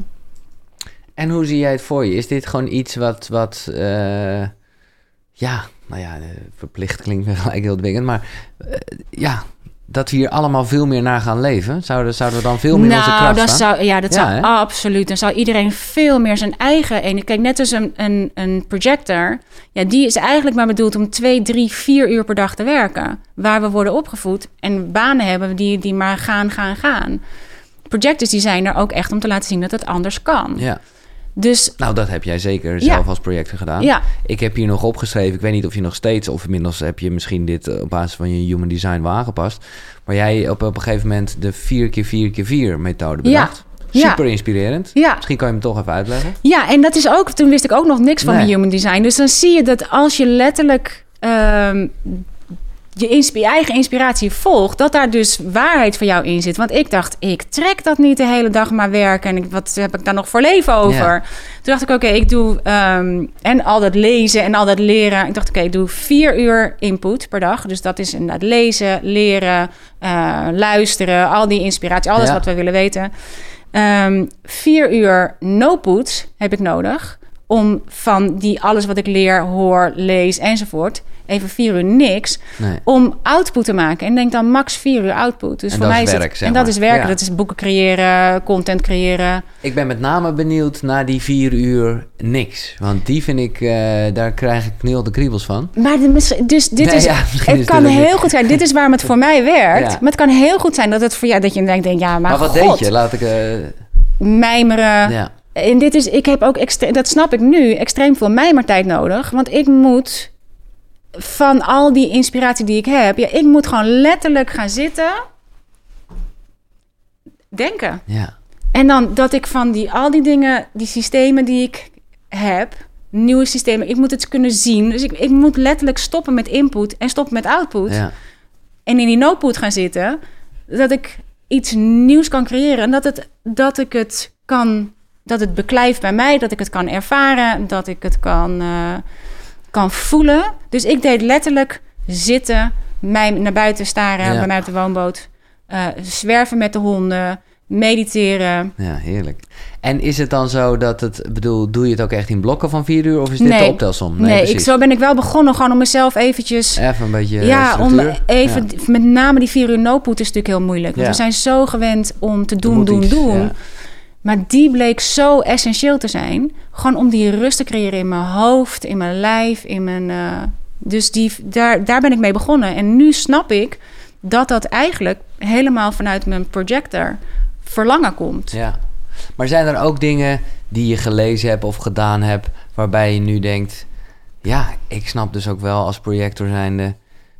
En hoe zie jij het voor je? Is dit gewoon iets wat... wat uh, ja, nou ja, verplicht klinkt gelijk heel dwingend. Maar uh, ja... dat we hier allemaal veel meer naar gaan leven? Zouden, zouden we dan veel meer nou, onze kracht dat staan? Zou, ja, dat ja, zou hè? absoluut. Dan zou iedereen veel meer zijn eigen... En kijk, net als een, een, een projector... ja, die is eigenlijk maar bedoeld om twee, drie, vier uur per dag te werken. Waar we worden opgevoed en banen hebben die, die maar gaan, gaan, gaan. Projectors die zijn er ook echt om te laten zien dat het anders kan. Ja. Dus, nou, dat heb jij zeker zelf ja. als projector gedaan. Ja. Ik heb hier nog opgeschreven, ik weet niet of je nog steeds... of inmiddels heb je misschien dit op basis van je human design wel aangepast... maar jij op, op een gegeven moment de vier keer vier keer vier methode bedacht. Ja. Super ja. inspirerend. Ja. Misschien kan je hem toch even uitleggen. Ja, en dat is ook... Toen wist ik ook nog niks van nee. mijn human design. Dus dan zie je dat als je letterlijk... Um, je insp- eigen inspiratie volgt, dat daar dus waarheid voor jou in zit. Want ik dacht, ik trek dat niet de hele dag maar werken. En ik, wat heb ik daar nog voor leven over? Ja. Toen dacht ik, oké, okay, ik doe... Um, en al dat lezen en al dat leren. Ik dacht, oké, okay, ik doe vier uur input per dag. Dus dat is inderdaad lezen, leren, uh, luisteren. Al die inspiratie, alles ja. wat we willen weten. Um, vier uur no-put heb ik nodig. Om van die alles wat ik leer, hoor, lees enzovoort... even vier uur niks, nee. om output te maken. En denk dan max vier uur output. Dus en voor dat mij is is werk, het, zeg En maar. dat is werken. Ja. Dat is boeken creëren, content creëren. Ik ben met name benieuwd naar die vier uur niks. Want die vind ik, uh, daar krijg ik nu al de kriebels van. Maar de, dus dit nee, is, ja, het is kan het heel goed zijn. Dit is waarom het voor mij werkt. Ja. Maar het kan heel goed zijn dat het voor jou, dat je denkt, ja, maar Maar wat God, deed je? Laat ik... Uh... mijmeren. Ja. En dit is, ik heb ook, extre- dat snap ik nu, extreem veel mijmertijd nodig. Want ik moet van al die inspiratie die ik heb... ja, ik moet gewoon letterlijk gaan zitten... denken. Ja. En dan dat ik van die, al die dingen, die systemen die ik heb... nieuwe systemen, ik moet het kunnen zien. Dus ik, ik moet letterlijk stoppen met input en stoppen met output. Ja. En in die no-put gaan zitten... dat ik iets nieuws kan creëren... en dat, het, dat ik het kan... dat het beklijft bij mij, dat ik het kan ervaren... dat ik het kan, uh, kan voelen. Dus ik deed letterlijk zitten, mij naar buiten staren Ja. bij mij op de woonboot. Uh, zwerven met de honden, mediteren. Ja, heerlijk. En is het dan zo dat het, bedoel, doe je het ook echt in blokken van vier uur of is dit nee. de optelsom? Nee, nee ik, zo ben ik wel begonnen, gewoon om mezelf eventjes... Even een beetje Ja, structuur. om even, ja. met name die vier uur no-put is natuurlijk heel moeilijk. Want ja. we zijn zo gewend om te doen, doen, iets, doen. Ja. Maar die bleek zo essentieel te zijn. Gewoon om die rust te creëren in mijn hoofd, in mijn lijf, in mijn... Uh, dus die, daar, daar ben ik mee begonnen. En nu snap ik dat dat eigenlijk helemaal vanuit mijn projector verlangen komt. Ja. Maar zijn er ook dingen die je gelezen hebt of gedaan hebt, waarbij je nu denkt, ja, ik snap dus ook wel als projector zijnde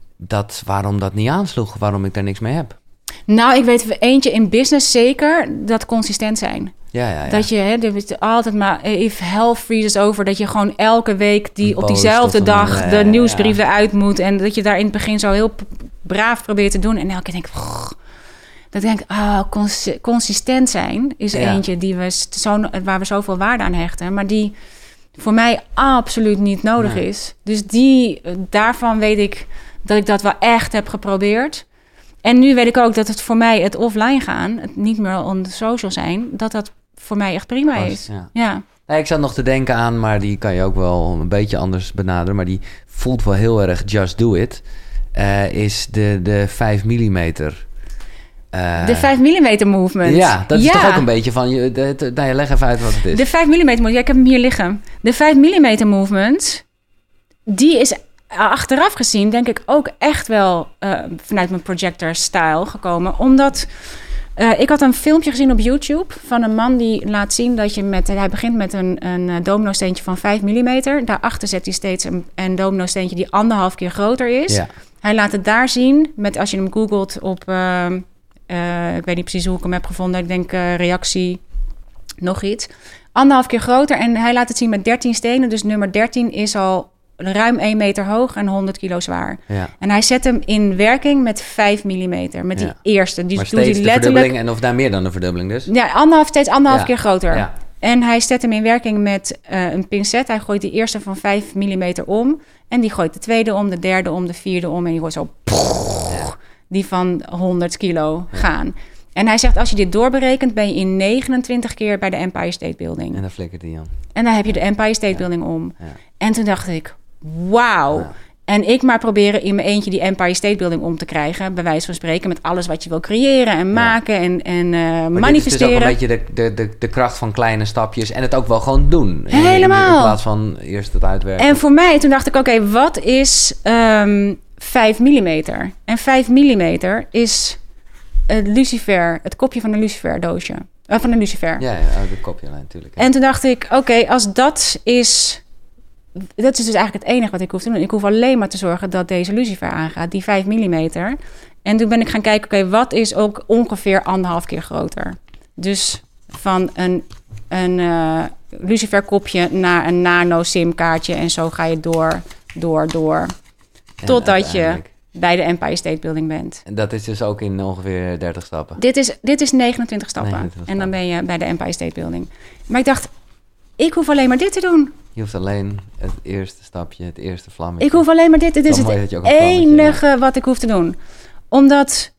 dat waarom dat niet aansloeg, waarom ik daar niks mee heb? Nou, ik weet eentje in business zeker, dat consistent zijn. Ja, ja, ja. Dat je hè, er altijd maar, if hell freezes over, dat je gewoon elke week die op diezelfde dag een, de ja, nieuwsbrief ja. eruit moet en dat je daar in het begin zo heel braaf probeert te doen en elke keer denk ik, oh, dat denk ik, ah, cons- consistent zijn is ja. eentje die we zo, waar we zoveel waarde aan hechten, maar die voor mij absoluut niet nodig nee. is. Dus die, daarvan weet ik dat ik dat wel echt heb geprobeerd. En nu weet ik ook dat het voor mij het offline gaan, het niet meer on the social zijn, dat dat voor mij echt prima Vast, is. Ja. Ja. Nee, ik zat nog te denken aan, maar die kan je ook wel een beetje anders benaderen, maar die voelt wel heel erg just do it. Uh, is de, de vijf millimeter. Uh, de vijf millimeter movement. Ja, dat is ja. toch ook een beetje van... Je, de, de, nou, leg even uit wat het is. De vijf millimeter movement, ja, ik heb hem hier liggen. De vijf millimeter movement, die is achteraf gezien, denk ik, ook echt wel uh, vanuit mijn projector-style gekomen. Omdat uh, ik had een filmpje gezien op YouTube van een man die laat zien dat je met... Hij begint met een, een domino-steentje van vijf millimeter. Daarachter zet hij steeds een, een domino-steentje die anderhalf keer groter is. Ja. Hij laat het daar zien met, als je hem googelt op... Uh, Uh, ik weet niet precies hoe ik hem heb gevonden. Ik denk uh, reactie, nog iets. Anderhalf keer groter. En hij laat het zien met dertien stenen. Dus nummer dertien is al ruim één meter hoog en honderd kilo zwaar. Ja. En hij zet hem in werking met vijf millimeter. Met die ja. eerste. Dus maar steeds doet hij letterlijk... de verdubbeling. En of daar meer dan een verdubbeling dus? Ja, anderhalf, steeds anderhalf ja. keer groter. Ja. En hij zet hem in werking met uh, een pincet. Hij gooit die eerste van vijf millimeter om. En die gooit de tweede om, de derde om, de vierde om. En die gooit zo... Ja. Die van honderd kilo ja. gaan. En hij zegt, als je dit doorberekent, ben je in negenentwintig keer bij de Empire State Building. En dan flikkert hij aan. En dan heb je de Empire State ja. Building om. Ja. En toen dacht ik, wauw. Ja. En ik maar proberen in mijn eentje die Empire State Building om te krijgen. Bij wijze van spreken, met alles wat je wil creëren en ja. maken en, en uh, maar manifesteren. Dit is dus ook een beetje de, de, de, de kracht van kleine stapjes. En het ook wel gewoon doen. Helemaal. In, in plaats van eerst het uitwerken. En voor mij, toen dacht ik, oké, okay, wat is... Um, vijf millimeter. En vijf millimeter is het lucifer, het kopje van een lucifer doosje. Uh, van een lucifer. Ja, ja, de kopje natuurlijk. Ja. En toen dacht ik, oké, okay, als dat is... Dat is dus eigenlijk het enige wat ik hoef te doen. Ik hoef alleen maar te zorgen dat deze lucifer aangaat, die vijf millimeter. En toen ben ik gaan kijken, oké, okay, wat is ook ongeveer anderhalf keer groter? Dus van een, een uh, lucifer kopje naar een nano SIM kaartje en zo ga je door, door, door... Totdat je bij de Empire State Building bent. En dat is dus ook in ongeveer dertig stappen? Dit is, dit is negenentwintig stappen. negenentwintig en dan ben je bij de Empire State Building. Maar ik dacht, ik hoef alleen maar dit te doen. Je hoeft alleen het eerste stapje, het eerste vlammetje. Ik hoef alleen maar dit. Dit is het enige ja. wat ik hoef te doen. Omdat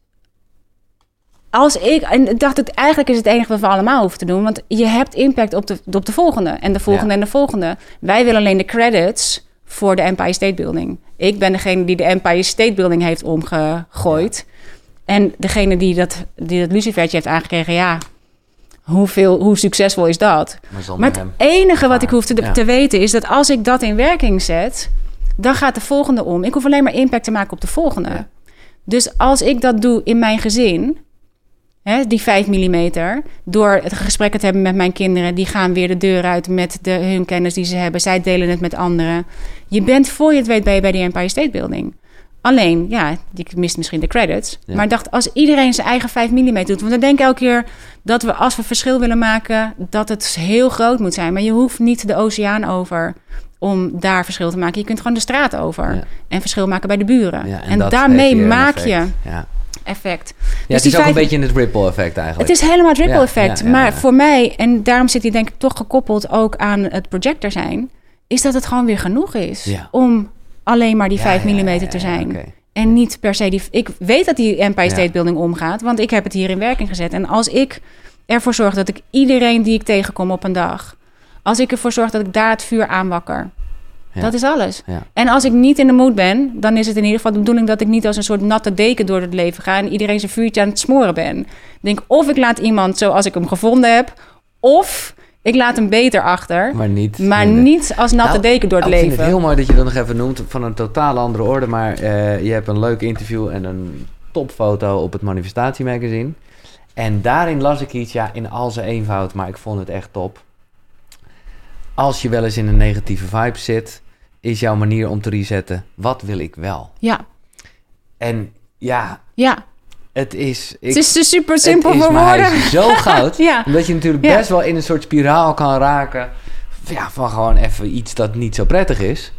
als ik... En ik dacht, het, eigenlijk is het enige wat we allemaal hoeven te doen. Want je hebt impact op de, op de volgende. En de volgende ja. en de volgende. Wij willen alleen de credits voor de Empire State Building. Ik ben degene die de Empire State Building heeft omgegooid. Ja. En degene die dat, die dat lucifertje heeft aangekregen... ja, hoeveel, hoe succesvol is dat? Maar, maar het hem. enige wat ik hoef te, ja. te weten is... dat als ik dat in werking zet... dan gaat de volgende om. Ik hoef alleen maar impact te maken op de volgende. Ja. Dus als ik dat doe in mijn gezin... Hè, die vijf millimeter... door het gesprek te hebben met mijn kinderen... die gaan weer de deur uit met de, hun kennis die ze hebben. Zij delen het met anderen. Je bent, voor je het weet, ben je bij de Empire State Building. Alleen, ja, je mist misschien de credits. Ja. Maar ik dacht, als iedereen zijn eigen vijf millimeter doet... want dan denk ik elke keer dat we, als we verschil willen maken... dat het heel groot moet zijn. Maar je hoeft niet de oceaan over... om daar verschil te maken. Je kunt gewoon de straat over. Ja. En verschil maken bij de buren. Ja, en en daarmee maak je... Ja. effect. Ja, dus het is ook vijf... een beetje in het ripple effect eigenlijk. Het is helemaal het ripple ja, effect. Ja, ja, maar ja. voor mij, en daarom zit hij denk ik toch gekoppeld ook aan het projector zijn, is dat het gewoon weer genoeg is ja. om alleen maar die vijf ja, millimeter ja, ja, te zijn. Ja, okay. En niet per se die... Ik weet dat die Empire State Ja. Building omgaat, want ik heb het hier in werking gezet. En als ik ervoor zorg dat ik iedereen die ik tegenkom op een dag... Als ik ervoor zorg dat ik daar het vuur aanwakker... Ja. Dat is alles. Ja. En als ik niet in de mood ben... dan is het in ieder geval de bedoeling... dat ik niet als een soort natte deken door het leven ga... en iedereen zijn vuurtje aan het smoren ben. Ik denk, of ik laat iemand zoals ik hem gevonden heb... of ik laat hem beter achter... Maar niet, maar minder. niet als natte Nou, deken door het ik leven. vind het heel mooi dat je dat nog even noemt van een totaal andere orde. Maar uh, je hebt een leuk interview en een topfoto op het Manifestatiemagazine. En daarin las ik iets, ja, in al zijn eenvoud, maar ik vond het echt top. Als je wel eens in een negatieve vibe zit, is jouw manier om te resetten, wat wil ik wel? Ja. En ja, Ja. het is... Ik, Het is dus super simpel het is, voor maar woorden. hij is zo goud, Ja. omdat je natuurlijk Ja. best wel in een soort spiraal kan raken. Ja, van gewoon even iets dat niet zo prettig is.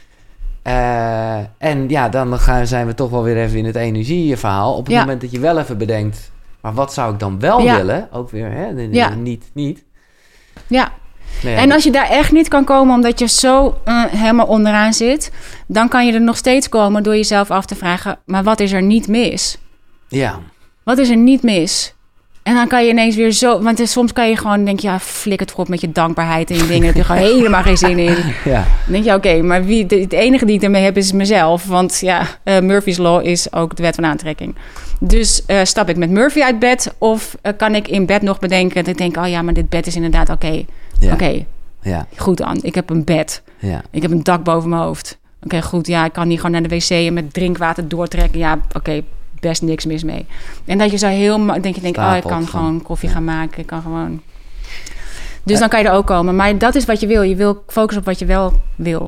Uh, en ja, dan gaan, zijn we toch wel weer even in het energieverhaal. Op het Ja. moment dat je wel even bedenkt, maar wat zou ik dan wel Ja. willen? Ook weer, hè? De- de- Ja. Niet, niet. Ja. Nee, En als je daar echt niet kan komen omdat je zo uh, helemaal onderaan zit... dan kan je er nog steeds komen door jezelf af te vragen... maar wat is er niet mis? Ja. Wat is er niet mis? En dan kan je ineens weer zo... Want soms kan je gewoon denken... ja, flik het op met je dankbaarheid en je dingen. Daar heb je gewoon helemaal geen zin in. Ja. Dan denk je, oké, maar wie, de, het enige die ik daarmee heb is mezelf. Want ja, uh, Murphy's Law is ook de wet van aantrekking. Dus uh, stap ik met Murphy uit bed... of uh, kan ik in bed nog bedenken... dat ik denk, oh ja, maar dit bed is inderdaad oké. Okay. Ja. Oké, okay, Ja. goed dan. Ik heb een bed. Ja. Ik heb een dak boven mijn hoofd. Oké, okay, goed. Ja, ik kan niet gewoon naar de wc en met drinkwater doortrekken. Ja, oké, okay, best niks mis mee. En dat je zo heel... ma- denk je, denk, oh, ik kan gewoon koffie ja. gaan maken. Ik kan gewoon... Dus ja. dan kan je er ook komen. Maar dat is wat je wil. Je wil focussen op wat je wel wil.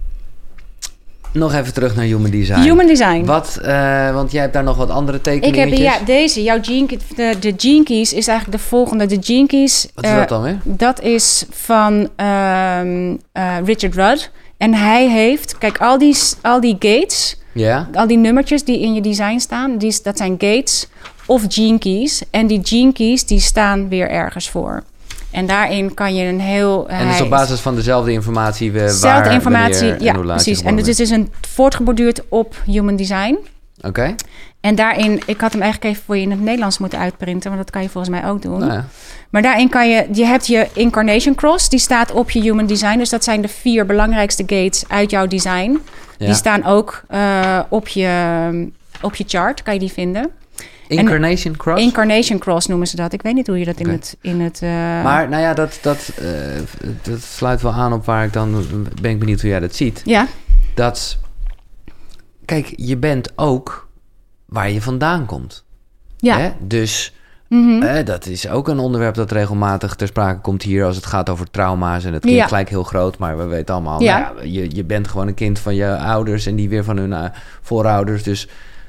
Nog even terug naar Human Design. Human Design. Wat, uh, want jij hebt daar nog wat andere tekeningetjes. Ik heb, ja, deze. Jouw gene, de, de Gene Keys is eigenlijk de volgende. De Gene Keys... Wat is uh, dat dan weer? Dat is van um, uh, Richard Rudd. En hij heeft... Kijk, al die, al die gates... Ja. Al die nummertjes die in je design staan... Die, dat zijn gates of Gene Keys. En die Gene Keys die staan weer ergens voor. En daarin kan je een heel... En dus op basis van dezelfde informatie... We, dezelfde waar, informatie, wanneer, ja, en hoe laat precies. je En het is dus een voortgeborduurd op Human Design. Oké. Okay. En daarin... Ik had hem eigenlijk even voor je in het Nederlands moeten uitprinten... want dat kan je volgens mij ook doen. Nou ja. Maar daarin kan je... Je hebt je Incarnation Cross, die staat op je Human Design. Dus dat zijn de vier belangrijkste gates uit jouw design. Ja. Die staan ook uh, op, je, op je chart, kan je die vinden. Incarnation en, Cross? Incarnation Cross noemen ze dat. Ik weet niet hoe je dat in okay. het... In het uh... Maar nou ja, dat, dat, uh, dat sluit wel aan op waar ik dan... Ben ik benieuwd hoe jij dat ziet. Ja. Dat... Kijk, je bent ook waar je vandaan komt. Ja. Hè? Dus... Mm-hmm. Eh, dat is ook een onderwerp dat regelmatig ter sprake komt hier... als het gaat over trauma's. En het klinkt ja. gelijk heel groot, maar we weten allemaal... Ja. Nou ja, je, je bent gewoon een kind van je ouders... en die weer van hun uh, voorouders. Dus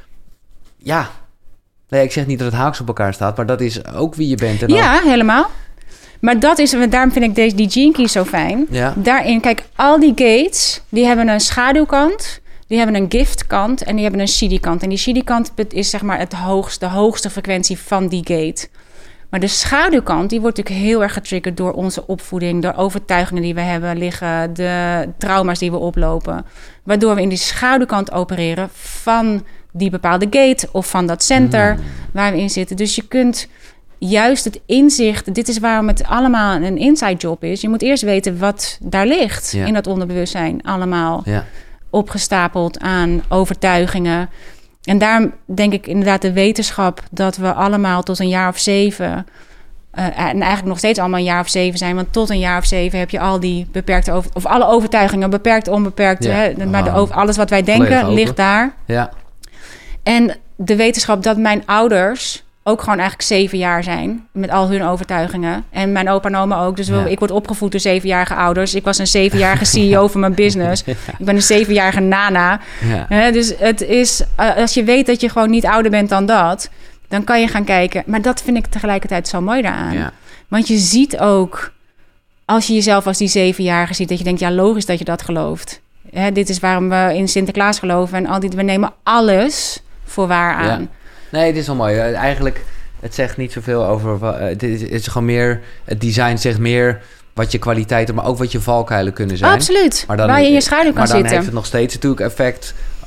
ja... Nee, ik zeg niet dat het haaks op elkaar staat... maar dat is ook wie je bent. En ja, ook... helemaal. Maar dat is, daarom vind ik deze, die Gene Keys zo fijn. Ja. Daarin, kijk, al die gates... die hebben een schaduwkant... Die hebben een giftkant en die hebben een shidi-kant. En die shidi-kant is zeg maar het hoogste, de hoogste frequentie van die gate. Maar de schaduwkant, die wordt natuurlijk heel erg getriggerd... door onze opvoeding, door overtuigingen die we hebben liggen... de trauma's die we oplopen. Waardoor we in die schaduwkant opereren van die bepaalde gate... of van dat center mm. waar we in zitten. Dus je kunt juist het inzicht... Dit is waarom het allemaal een inside job is. Je moet eerst weten wat daar ligt ja. in dat onderbewustzijn allemaal... Ja. opgestapeld aan overtuigingen. En daarom denk ik inderdaad de wetenschap... dat we allemaal tot een jaar of zeven... Uh, en eigenlijk nog steeds allemaal een jaar of zeven zijn... want tot een jaar of zeven heb je al die beperkte... Over, of alle overtuigingen, beperkt, onbeperkt... Ja. Hè, maar de over, alles wat wij denken ligt daar. Ja. En de wetenschap dat mijn ouders... ook gewoon eigenlijk zeven jaar zijn... met al hun overtuigingen. En mijn opa en oma ook. Dus ja. ik word opgevoed door zevenjarige ouders. Ik was een zevenjarige C E O van mijn business. Ja. Ik ben een zevenjarige nana. Ja. He, dus het is... als je weet dat je gewoon niet ouder bent dan dat... dan kan je gaan kijken. Maar dat vind ik tegelijkertijd zo mooi daaraan. Ja. Want je ziet ook... als je jezelf als die zevenjarige ziet... dat je denkt, ja, logisch dat je dat gelooft. He, dit is waarom we in Sinterklaas geloven. En al die, we nemen alles voor waar aan. Ja. Nee, het is wel mooi. Eigenlijk, het zegt niet zoveel over... Het is, het is gewoon meer... Het design zegt meer wat je kwaliteiten... maar ook wat je valkuilen kunnen zijn. Absoluut. Maar dan, waar je in je schaduw kan maar dan zitten. heeft het nog steeds natuurlijk effect...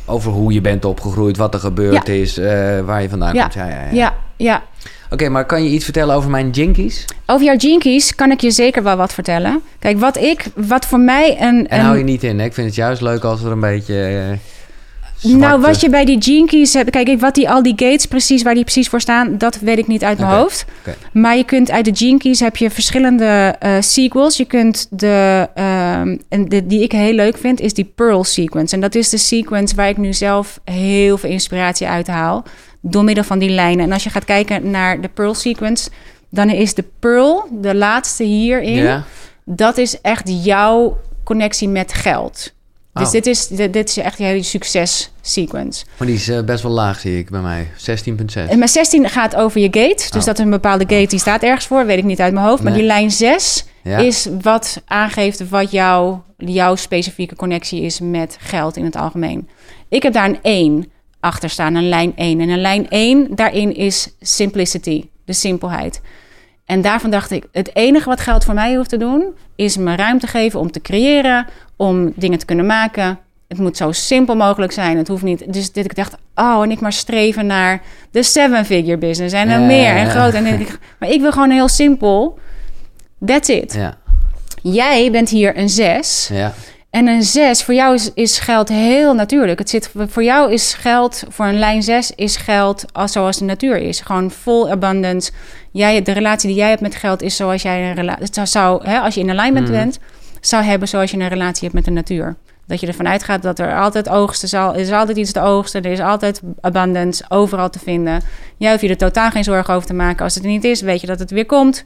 over hoe je bent opgegroeid, wat er gebeurd Ja. is, uh, waar je vandaan Ja. komt. Ja, ja, ja. Ja, ja. Oké, okay, maar kan je iets vertellen over mijn jinkies? Over jouw jinkies kan ik je zeker wel wat vertellen. Kijk, wat ik, wat voor mij een... En een... hou je niet in, hè? Ik vind het juist leuk als er een beetje... Uh, zwarte... Nou, wat je bij die jinkies hebt... Kijk, ik, wat die, al die gates precies, waar die precies voor staan... dat weet ik niet uit mijn okay. hoofd. Okay. Maar je kunt uit de jinkies heb je verschillende uh, sequels. Je kunt de... Um, en de, die ik heel leuk vind, is die Pearl sequence. En dat is de sequence waar ik nu zelf heel veel inspiratie uit haal... door middel van die lijnen. En als je gaat kijken naar de Pearl sequence... dan is de Pearl, de laatste hierin... Yeah. dat is echt jouw connectie met geld... Dus oh. dit, is, dit, dit is echt een hele succes sequence. Maar die is uh, best wel laag, zie ik bij mij. zestien komma zes. En mijn zestien gaat over je gate. Dus oh. dat is een bepaalde gate, die staat ergens voor. Weet ik niet uit mijn hoofd. Maar nee. die lijn zes ja. is wat aangeeft... wat jouw, jouw specifieke connectie is met geld in het algemeen. Ik heb daar een één achter staan, een lijn één. En een lijn één, daarin is simplicity, de simpelheid. En daarvan dacht ik, het enige wat geld voor mij hoeft te doen... is me ruimte geven om te creëren... om dingen te kunnen maken. Het moet zo simpel mogelijk zijn. Het hoeft niet... Dus dit, ik dacht, oh, en ik maar streven naar de seven-figure business... en dan ja, meer ja, en ja. groot. En ik, maar ik wil gewoon heel simpel. That's it. Ja. Jij bent hier een zes. Ja. En een zes, voor jou is, is geld heel natuurlijk. Het zit, voor jou is geld, voor een lijn zes is geld als, zoals de natuur is. Gewoon full abundance. Jij, de relatie die jij hebt met geld is zoals jij een relatie... zou, zou, hè, als je in alignment Mm. bent, zou hebben zoals je een relatie hebt met de natuur. Dat je ervan uitgaat dat er altijd oogsten zal. Er is altijd iets te oogsten. Er is altijd abundance overal te vinden. Jij hoeft je er totaal geen zorgen over te maken. Als het er niet is, weet je dat het weer komt.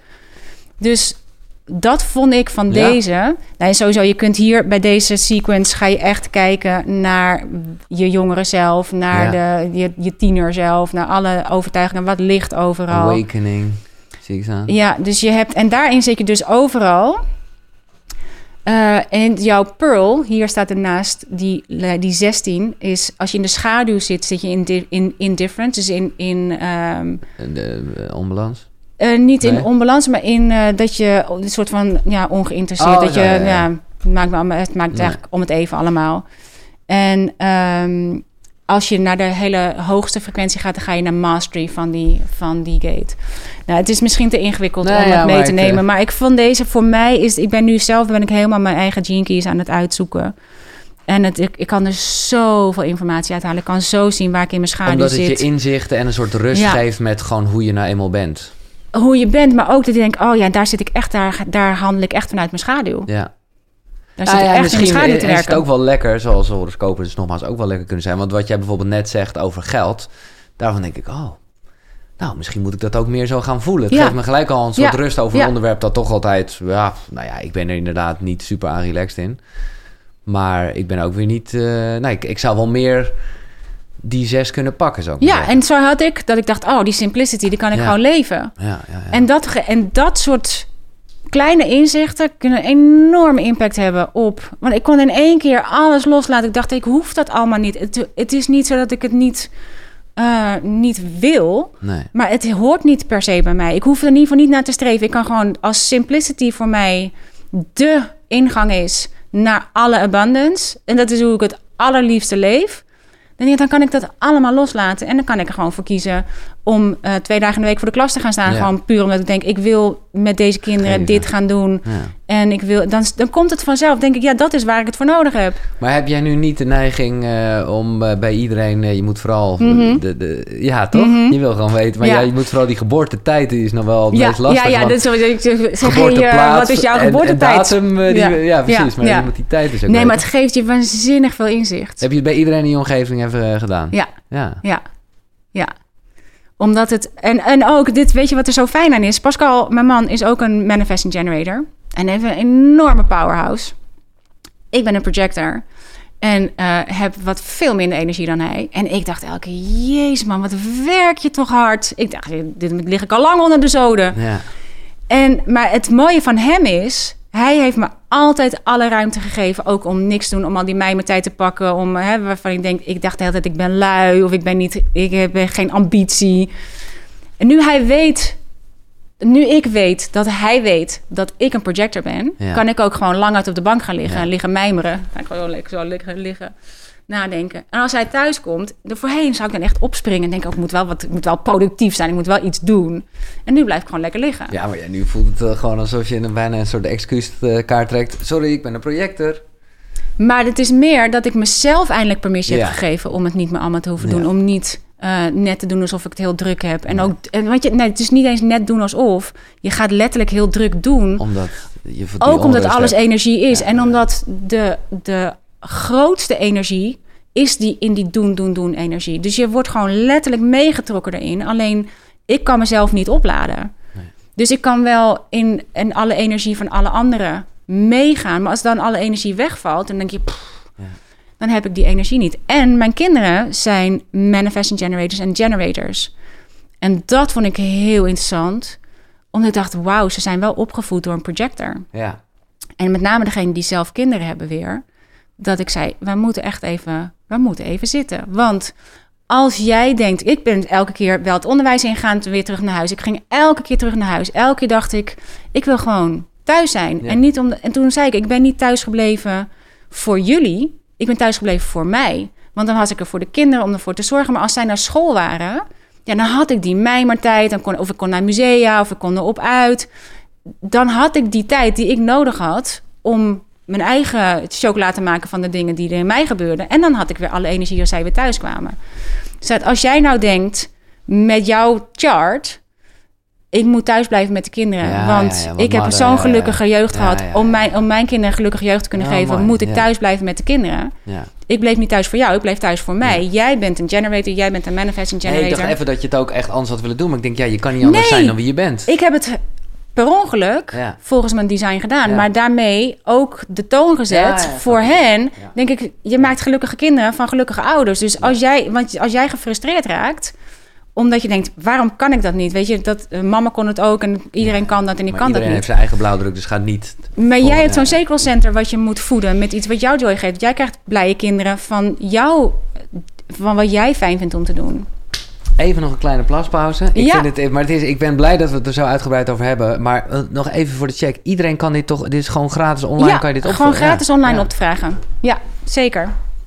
Dus dat vond ik van Ja. deze. Nou, sowieso, je kunt hier bij deze sequence... ga je echt kijken naar je jongere zelf... naar Ja. de, je, je tiener zelf... naar alle overtuigingen, wat ligt overal. Awakening, zie ik staan. Ja, dus je hebt... En daarin zit je dus overal... Uh, en jouw Pearl, hier staat ernaast die, die zestien... is als je in de schaduw zit, zit je in, di- in indifference. Dus in... in um, de uh, onbalans? Uh, niet nee. in onbalans, maar in uh, dat je een soort van ja, ongeïnteresseerd... Oh, dat zo, je, ja, ja. ja, het maakt, me, allemaal- het maakt Nee. eigenlijk om het even allemaal. En um, als je naar de hele hoogste frequentie gaat... dan ga je naar mastery van die, van die gate. Nou, het is misschien te ingewikkeld Nee, om ja, het mee maar te ik, nemen. uh... Maar ik vond deze voor mij... is. Ik ben nu zelf ben ik helemaal mijn eigen gene keys aan het uitzoeken. En het, ik, ik kan er zoveel informatie uithalen. Ik kan zo zien waar ik in mijn schaduw Omdat zit. het je inzichten en een soort rust Ja. geeft... met gewoon hoe je nou eenmaal bent. Hoe je bent, maar ook dat je denkt... oh ja, daar zit ik echt, daar, daar handel ik echt vanuit mijn schaduw. Ja. Daar zit Ah, ik ja, echt in misschien mijn schaduw te is het werken. ook wel lekker, zoals horoscopen dus nogmaals ook wel lekker kunnen zijn. Want wat jij bijvoorbeeld net zegt over geld, daarvan denk ik, oh, nou, misschien moet ik dat ook meer zo gaan voelen. Het Ja. geeft me gelijk al een soort Ja. rust over Ja. een onderwerp dat toch altijd, ja, nou ja, ik ben er inderdaad niet super aan relaxed in. Maar ik ben ook weer niet, uh, nee, ik, ik zou wel meer die zes kunnen pakken, zou ik maar Ja, zeggen. en zo had ik dat ik dacht, oh, die simplicity, die kan ik Ja. gewoon leven. Ja, ja, ja. En, dat, ge- en dat soort kleine inzichten kunnen een enorme impact hebben op... Want ik kon in één keer alles loslaten. Ik dacht, ik hoef dat allemaal niet. Het, het is niet zo dat ik het niet, uh, niet wil... Nee. Maar het hoort niet per se bij mij. Ik hoef er in ieder geval niet naar te streven. Ik kan gewoon als simplicity voor mij de ingang is naar alle abundance. En dat is hoe ik het allerliefste leef. Dan, dan kan ik dat allemaal loslaten. En dan kan ik er gewoon voor kiezen om uh, twee dagen in de week voor de klas te gaan staan. Ja. Gewoon puur omdat ik denk, ik wil met deze kinderen Geven. dit gaan doen. Ja. En ik wil, dan, dan komt het vanzelf. Denk ik, ja, dat is waar ik het voor nodig heb. Maar heb jij nu niet de neiging uh, om uh, bij iedereen... Uh, je moet vooral... Mm-hmm. De, de, ja, toch? Mm-hmm. Je wil gewoon weten. Maar Ja. ja, je moet vooral die geboortetijd... die is nog wel het Ja, meest lastig. ja, ja, want dat is zo. Ik zeg, hey, uh, geboorteplaats wat is jouw en- geboortetijd? En datum, uh, die, ja. Ja. ja, precies. Ja. Maar Ja. je moet die tijd dus ook Nee, weten. maar het geeft je waanzinnig veel inzicht. Heb je het bij iedereen in je omgeving even uh, gedaan? Ja. Ja. Ja, ja. Omdat het... En, en ook, dit, weet je wat er zo fijn aan is? Pascal, mijn man, is ook een manifesting generator. En heeft een enorme powerhouse. Ik ben een projector. En uh, heb wat veel minder energie dan hij. En ik dacht elke keer, jezus man, wat werk je toch hard. Ik dacht, dit lig ik al lang onder de zoden. Ja. En, maar het mooie van hem is... Hij heeft me altijd alle ruimte gegeven, ook om niks te doen, om al die mijmertijd te pakken, om hè, waarvan ik denk, ik dacht de hele tijd, ik ben lui of ik ben niet, ik heb geen ambitie. En nu hij weet, nu ik weet dat hij weet dat ik een projector ben, Ja. kan ik ook gewoon lang uit op de bank gaan liggen Ja. en liggen mijmeren. Ga ik gewoon lekker zo liggen, liggen. nadenken. En als hij thuis komt, er voorheen zou ik dan echt opspringen en denken, oh, ik moet wel wat, ik moet wel productief zijn, ik moet wel iets doen. En nu blijf ik gewoon lekker liggen. Ja, maar ja, nu voelt het uh, gewoon alsof je een, bijna een soort excuuskaart trekt. Sorry, ik ben een projector. Maar het is meer dat ik mezelf eindelijk permissie Ja. heb gegeven om het niet meer allemaal te hoeven doen. Ja. Om niet uh, net te doen alsof ik het heel druk heb. En Nee. ook, en want je, nee, het is niet eens net doen alsof. Je gaat letterlijk heel druk doen. Omdat je voor die Ook omdat onrust alles hebt. energie is. Ja, en ja. omdat de, de grootste energie is die in die doen, doen, doen energie. Dus je wordt gewoon letterlijk meegetrokken erin. Alleen, ik kan mezelf niet opladen. Nee. Dus ik kan wel in, in alle energie van alle anderen meegaan. Maar als dan alle energie wegvalt, dan denk je, pff, Ja. dan heb ik die energie niet. En mijn kinderen zijn manifesting generators en generators. En dat vond ik heel interessant. Omdat ik dacht, wauw, ze zijn wel opgevoed door een projector. Ja. En met name degene die zelf kinderen hebben weer. Dat ik zei, we moeten echt even, we moeten even zitten. Want als jij denkt, ik ben elke keer wel het onderwijs ingaan, weer terug naar huis. Ik ging elke keer terug naar huis. Elke keer dacht ik, ik wil gewoon thuis zijn. Ja. En, niet om, en toen zei ik, ik ben niet thuis gebleven voor jullie. Ik ben thuis gebleven voor mij. Want dan was ik er voor de kinderen om ervoor te zorgen. Maar als zij naar school waren, ja, dan had ik die mijmertijd. Dan kon, of ik kon naar musea, of ik kon erop uit. Dan had ik die tijd die ik nodig had om mijn eigen chocola te maken van de dingen die er in mij gebeurden. En dan had ik weer alle energie als zij weer thuis kwamen. Dus dat als jij nou denkt, met jouw chart, ik moet thuis blijven met de kinderen. Ja, want ja, ja, want ik heb maar, zo'n uh, gelukkige jeugd ja, gehad. ja, ja. Om, mijn, om mijn kinderen een gelukkige jeugd te kunnen Ja, geven, mooi, moet ik ja. thuis blijven met de kinderen. Ja. Ik bleef niet thuis voor jou, ik bleef thuis voor mij. Ja. Jij bent een generator, jij bent een manifesting Nee, generator. ik dacht even dat je het ook echt anders had willen doen. Maar ik denk, ja, je kan niet anders Nee. zijn dan wie je bent. Ik heb het per ongeluk Ja. volgens mijn design gedaan. Ja. Maar daarmee ook de toon gezet Ja, ja, voor snap ik. hen. Ja. Denk ik, je maakt gelukkige kinderen van gelukkige ouders. Dus als jij, want als jij gefrustreerd raakt, omdat je denkt, waarom kan ik dat niet? Weet je, dat uh, mama kon het ook en iedereen kan dat en ik Maar kan dat iedereen niet. heeft zijn eigen blauwdruk, dus gaat niet... Maar voor- jij hebt zo'n ja. sekelcenter wat je moet voeden met iets wat jou joy geeft. Jij krijgt blije kinderen van jou, van wat jij fijn vindt om te doen. Even nog een kleine plaspauze. Ik, Ja. vind het, maar het is, ik ben blij dat we het er zo uitgebreid over hebben. Maar uh, nog even voor de check. Iedereen kan dit toch... Dit is gewoon gratis online, ja, kan je dit gewoon opvragen? gratis Ja. online Ja. op te vragen. Ja, zeker.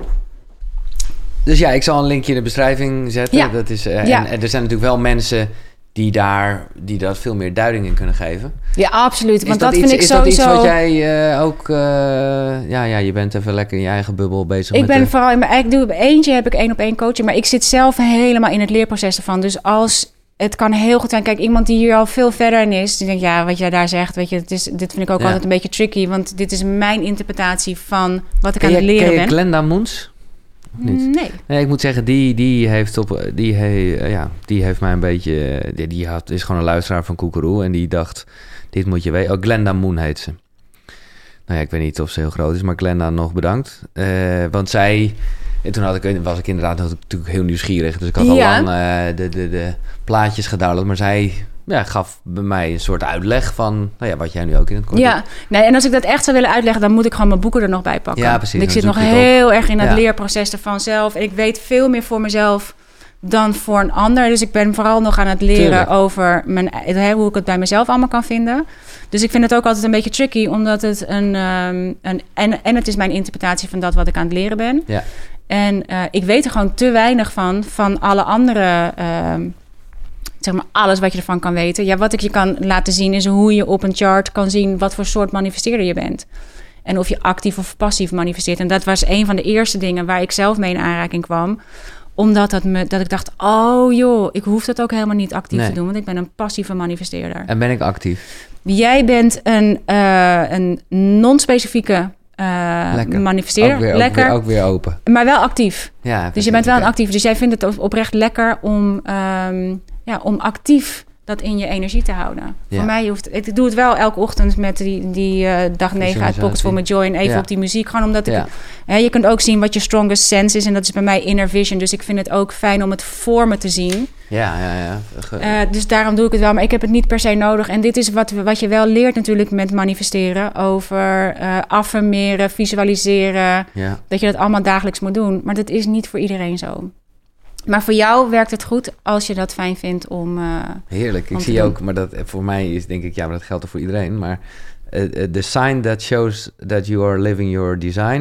Dus ja, ik zal een linkje in de beschrijving zetten. Ja. Dat is, uh, Ja. en, en er zijn natuurlijk wel mensen die daar die dat veel meer duiding in kunnen geven. Ja, absoluut. Is Want dat, dat, iets, vind ik is dat iets sowieso... wat jij uh, ook... Uh, ja, ja, je bent even lekker in je eigen bubbel bezig Ik met... ben de- vooral in mijn eigen... Doe eentje heb ik één op één coaching, maar ik zit zelf helemaal in het leerproces ervan. Dus als... Het kan heel goed zijn. Kijk, iemand die hier al veel verder in is, die denkt, ja, wat jij daar zegt, weet je, het is, dit vind ik ook Ja. altijd een beetje tricky, want dit is mijn interpretatie van wat ik Ken aan je, het leren ken je ben. Glenda Moens? Of niet? Nee. Nee, ik moet zeggen, die, die heeft op, die, he, ja, die heeft mij een beetje, die, die had, is gewoon een luisteraar van Koekeroe en die dacht, dit moet je weten. Oh, Glenda Moon heet ze. Nou ja, ik weet niet of ze heel groot is, maar Glenda nog bedankt. Uh, want zij, en toen had ik, was ik inderdaad natuurlijk heel nieuwsgierig, dus ik had al Ja. lang uh, de, de, de plaatjes gedownload, maar zij ja, gaf bij mij een soort uitleg van, nou ja, wat jij nu ook in het kort Ja, doet. nee, en als ik dat echt zou willen uitleggen, dan moet ik gewoon mijn boeken er nog bij pakken. Ja, precies, En ik dan zit nog zoek je het heel erg in het Ja. leerproces ervan zelf. En ik weet veel meer voor mezelf dan voor een ander. Dus ik ben vooral nog aan het leren Tuurlijk. over mijn, hè, hoe ik het bij mezelf allemaal kan vinden. Dus ik vind het ook altijd een beetje tricky, omdat het een... Um, een en, en het is mijn interpretatie van dat wat ik aan het leren ben. Ja. En uh, ik weet er gewoon te weinig van, van alle andere... Um, zeg maar alles wat je ervan kan weten. Ja, wat ik je kan laten zien is hoe je op een chart kan zien wat voor soort manifesteerder je bent. En of je actief of passief manifesteert. En dat was een van de eerste dingen waar ik zelf mee in aanraking kwam. Omdat dat, me, dat ik dacht, oh joh, ik hoef dat ook helemaal niet actief Nee. te doen. Want ik ben een passieve manifesteerder. En ben ik actief? Jij bent een, uh, een non-specifieke uh, Lekker. manifesteerder. Ook weer, ook Lekker, weer, ook weer open. maar wel actief. Ja, Dus je bent wel een oké. actief. Dus jij vindt het oprecht lekker om, um, ja, om actief dat in je energie te houden. Ja. Voor mij hoeft ik doe het wel elke ochtend met die, die uh, dag negen uit Pockets for My Joy en even Ja. op die muziek. Gewoon omdat ik, Ja. hè, je kunt ook zien wat je strongest sense is en dat is bij mij inner vision. Dus ik vind het ook fijn om het voor me te zien. Ja, ja, ja. Ge- Uh, dus daarom doe ik het wel, maar ik heb het niet per se nodig. En dit is wat, wat je wel leert natuurlijk met manifesteren. Over uh, affirmeren, visualiseren. ja. Dat je dat allemaal dagelijks moet doen. Maar dat is niet voor iedereen zo. Maar voor jou werkt het goed als je dat fijn vindt om... Uh, Heerlijk. Ik om te zie doen. ook, maar dat voor mij is denk ik, ja, maar dat geldt er voor iedereen. Maar uh, uh, the sign that shows that you are living your design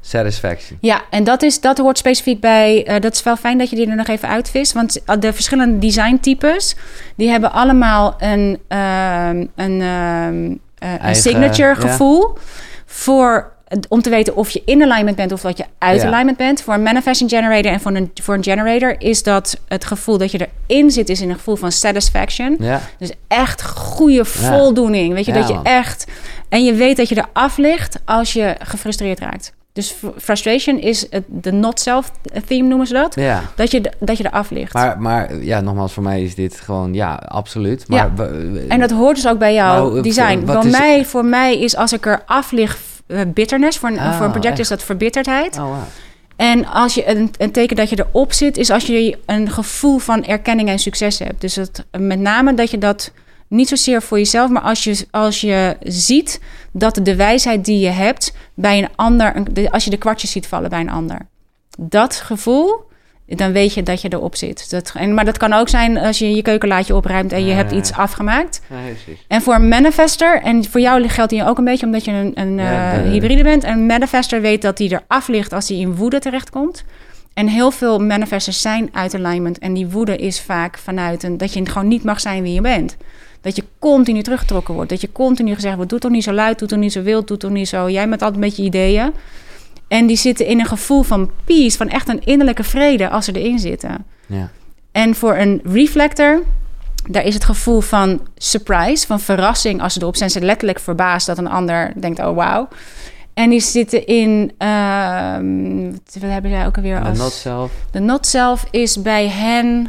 Satisfaction. Ja, en dat, is, dat hoort specifiek bij... Uh, dat is wel fijn dat je die er nog even uitvist. Want de verschillende designtypes... die hebben allemaal een, uh, een, uh, uh, Eigen, een signature gevoel... Ja. voor... om te weten of je in alignment bent of dat je uit ja. alignment bent. Voor een manifesting generator en voor een, voor een generator... is dat het gevoel dat je erin zit... is in een gevoel van satisfaction. Ja. Dus echt goede voldoening. Ja. Weet je, ja, dat je man. echt... En je weet dat je eraf ligt als je gefrustreerd raakt. Dus frustration is de not-self theme, noemen ze dat. Ja. Dat je, dat je eraf ligt. Maar, maar ja, nogmaals, voor mij is dit gewoon, ja, absoluut. Maar, ja. w- en dat hoort dus ook bij jouw nou, design. Bij is... mij, voor mij is als ik er af lig, uh, bitterness. Voor een, oh, voor een project echt? Is dat verbitterdheid. Oh, wow. En als je een, een teken dat je erop zit, is als je een gevoel van erkenning en succes hebt. Dus het, met name dat je dat... niet zozeer voor jezelf, maar als je, als je ziet dat de wijsheid die je hebt bij een ander, als je de kwartjes ziet vallen bij een ander. Dat gevoel, dan weet je dat je erop zit. Dat, en, maar dat kan ook zijn als je je keukenlaadje opruimt en je ja, hebt iets afgemaakt. Ja, en voor een manifester, en voor jou geldt die ook een beetje omdat je een, een ja, uh, hybride bent. Een manifester weet dat die eraf ligt als hij in woede terechtkomt. En heel veel manifestors zijn uit alignment. En die woede is vaak vanuit een, dat je gewoon niet mag zijn wie je bent. Dat je continu teruggetrokken wordt. Dat je continu gezegd wordt, doe toch niet zo luid, doe toch niet zo wild, doe toch niet zo. Jij met altijd een beetje ideeën. En die zitten in een gevoel van peace, van echt een innerlijke vrede als ze erin zitten. Ja. En voor een reflector, daar is het gevoel van surprise, van verrassing als ze erop zijn. Ze letterlijk verbaasd dat een ander denkt, oh wauw. En die zitten in, uh, wat hebben zij ook alweer als... De not self. De not self is bij hen...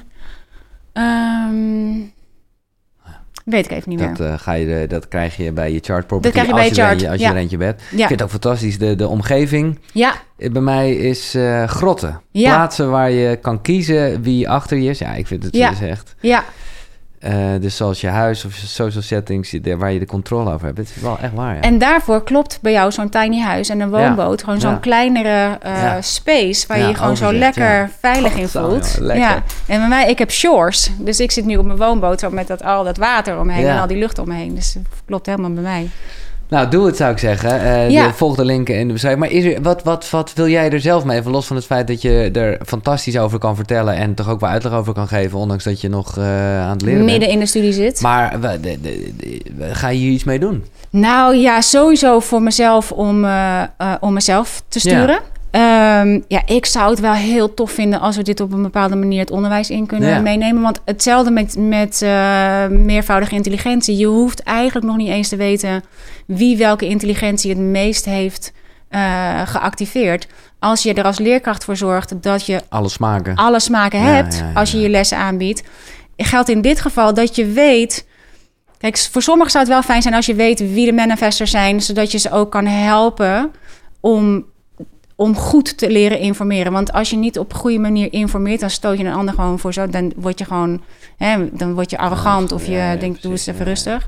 Um, weet ik even niet dat, meer. Uh, ga je de, dat krijg je bij je chart property. Dat krijg je bij je chart, je, als je ja. er eentje bent. Ja. Ik vind het ook fantastisch. De, de omgeving ja. bij mij is uh, grotten. Ja. Plaatsen waar je kan kiezen wie achter je is. Ja, ik vind het ja. is echt... Ja. Uh, dus zoals je huis of social settings waar je de controle over hebt. Het is wel echt waar, ja. En daarvoor klopt bij jou zo'n tiny huis en een woonboot. Ja. Gewoon zo'n ja. kleinere uh, ja. space waar ja, je je gewoon zo lekker ja. veilig in voelt. Ja, ja. En bij mij, ik heb shores. Dus ik zit nu op mijn woonboot zo met dat, al dat water omheen ja. en al die lucht om me heen. Dus het klopt helemaal bij mij. Nou, doe het, zou ik zeggen. Uh, ja. de, volg de linken in de beschrijving. Maar is er, wat, wat, wat wil jij er zelf mee? Even los van het feit dat je er fantastisch over kan vertellen... en toch ook wel uitleg over kan geven... ondanks dat je nog uh, aan het leren midden bent. in de studie zit. Maar de, de, de, de, ga je hier iets mee doen? Nou ja, sowieso voor mezelf om, uh, uh, om mezelf te sturen. Ja. Um, ja, ik zou het wel heel tof vinden als we dit op een bepaalde manier het onderwijs in kunnen ja. meenemen. Want hetzelfde met, met uh, meervoudige intelligentie. Je hoeft eigenlijk nog niet eens te weten wie welke intelligentie het meest heeft uh, geactiveerd. Als je er als leerkracht voor zorgt dat je alle smaken, alle smaken ja, hebt ja, ja, als je je lessen aanbiedt. Geldt in dit geval dat je weet... Kijk, voor sommigen zou het wel fijn zijn als je weet wie de manifestors zijn, zodat je ze ook kan helpen om... om goed te leren informeren. Want als je niet op een goede manier informeert... dan stoot je een ander gewoon voor zo. Dan word je gewoon... Hè, dan word je arrogant ja, of je ja, denkt... Ja, doe eens even ja, rustig.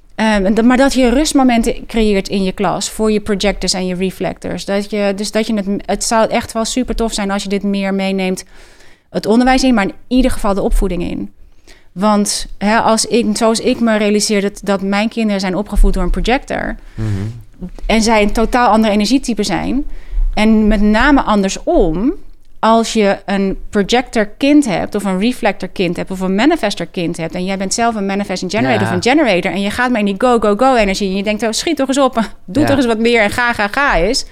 Um, maar dat je rustmomenten creëert in je klas... voor je projectors en je reflectors. Dat je, dus dat je het... Het zou echt wel super tof zijn... als je dit meer meeneemt... het onderwijs in... maar in ieder geval de opvoeding in. Want hè, als ik, zoals ik me realiseer... Dat, dat mijn kinderen zijn opgevoed door een projector... Mm-hmm. en zij een totaal ander energietype zijn... En met name andersom, als je een projector kind hebt... of een reflector kind hebt of een manifestor kind hebt... en jij bent zelf een manifesting generator ja. of een generator... en je gaat maar in die go-go-go-energie... en je denkt, oh, schiet toch eens op, doe ja. toch eens wat meer en ga, ga, ga eens...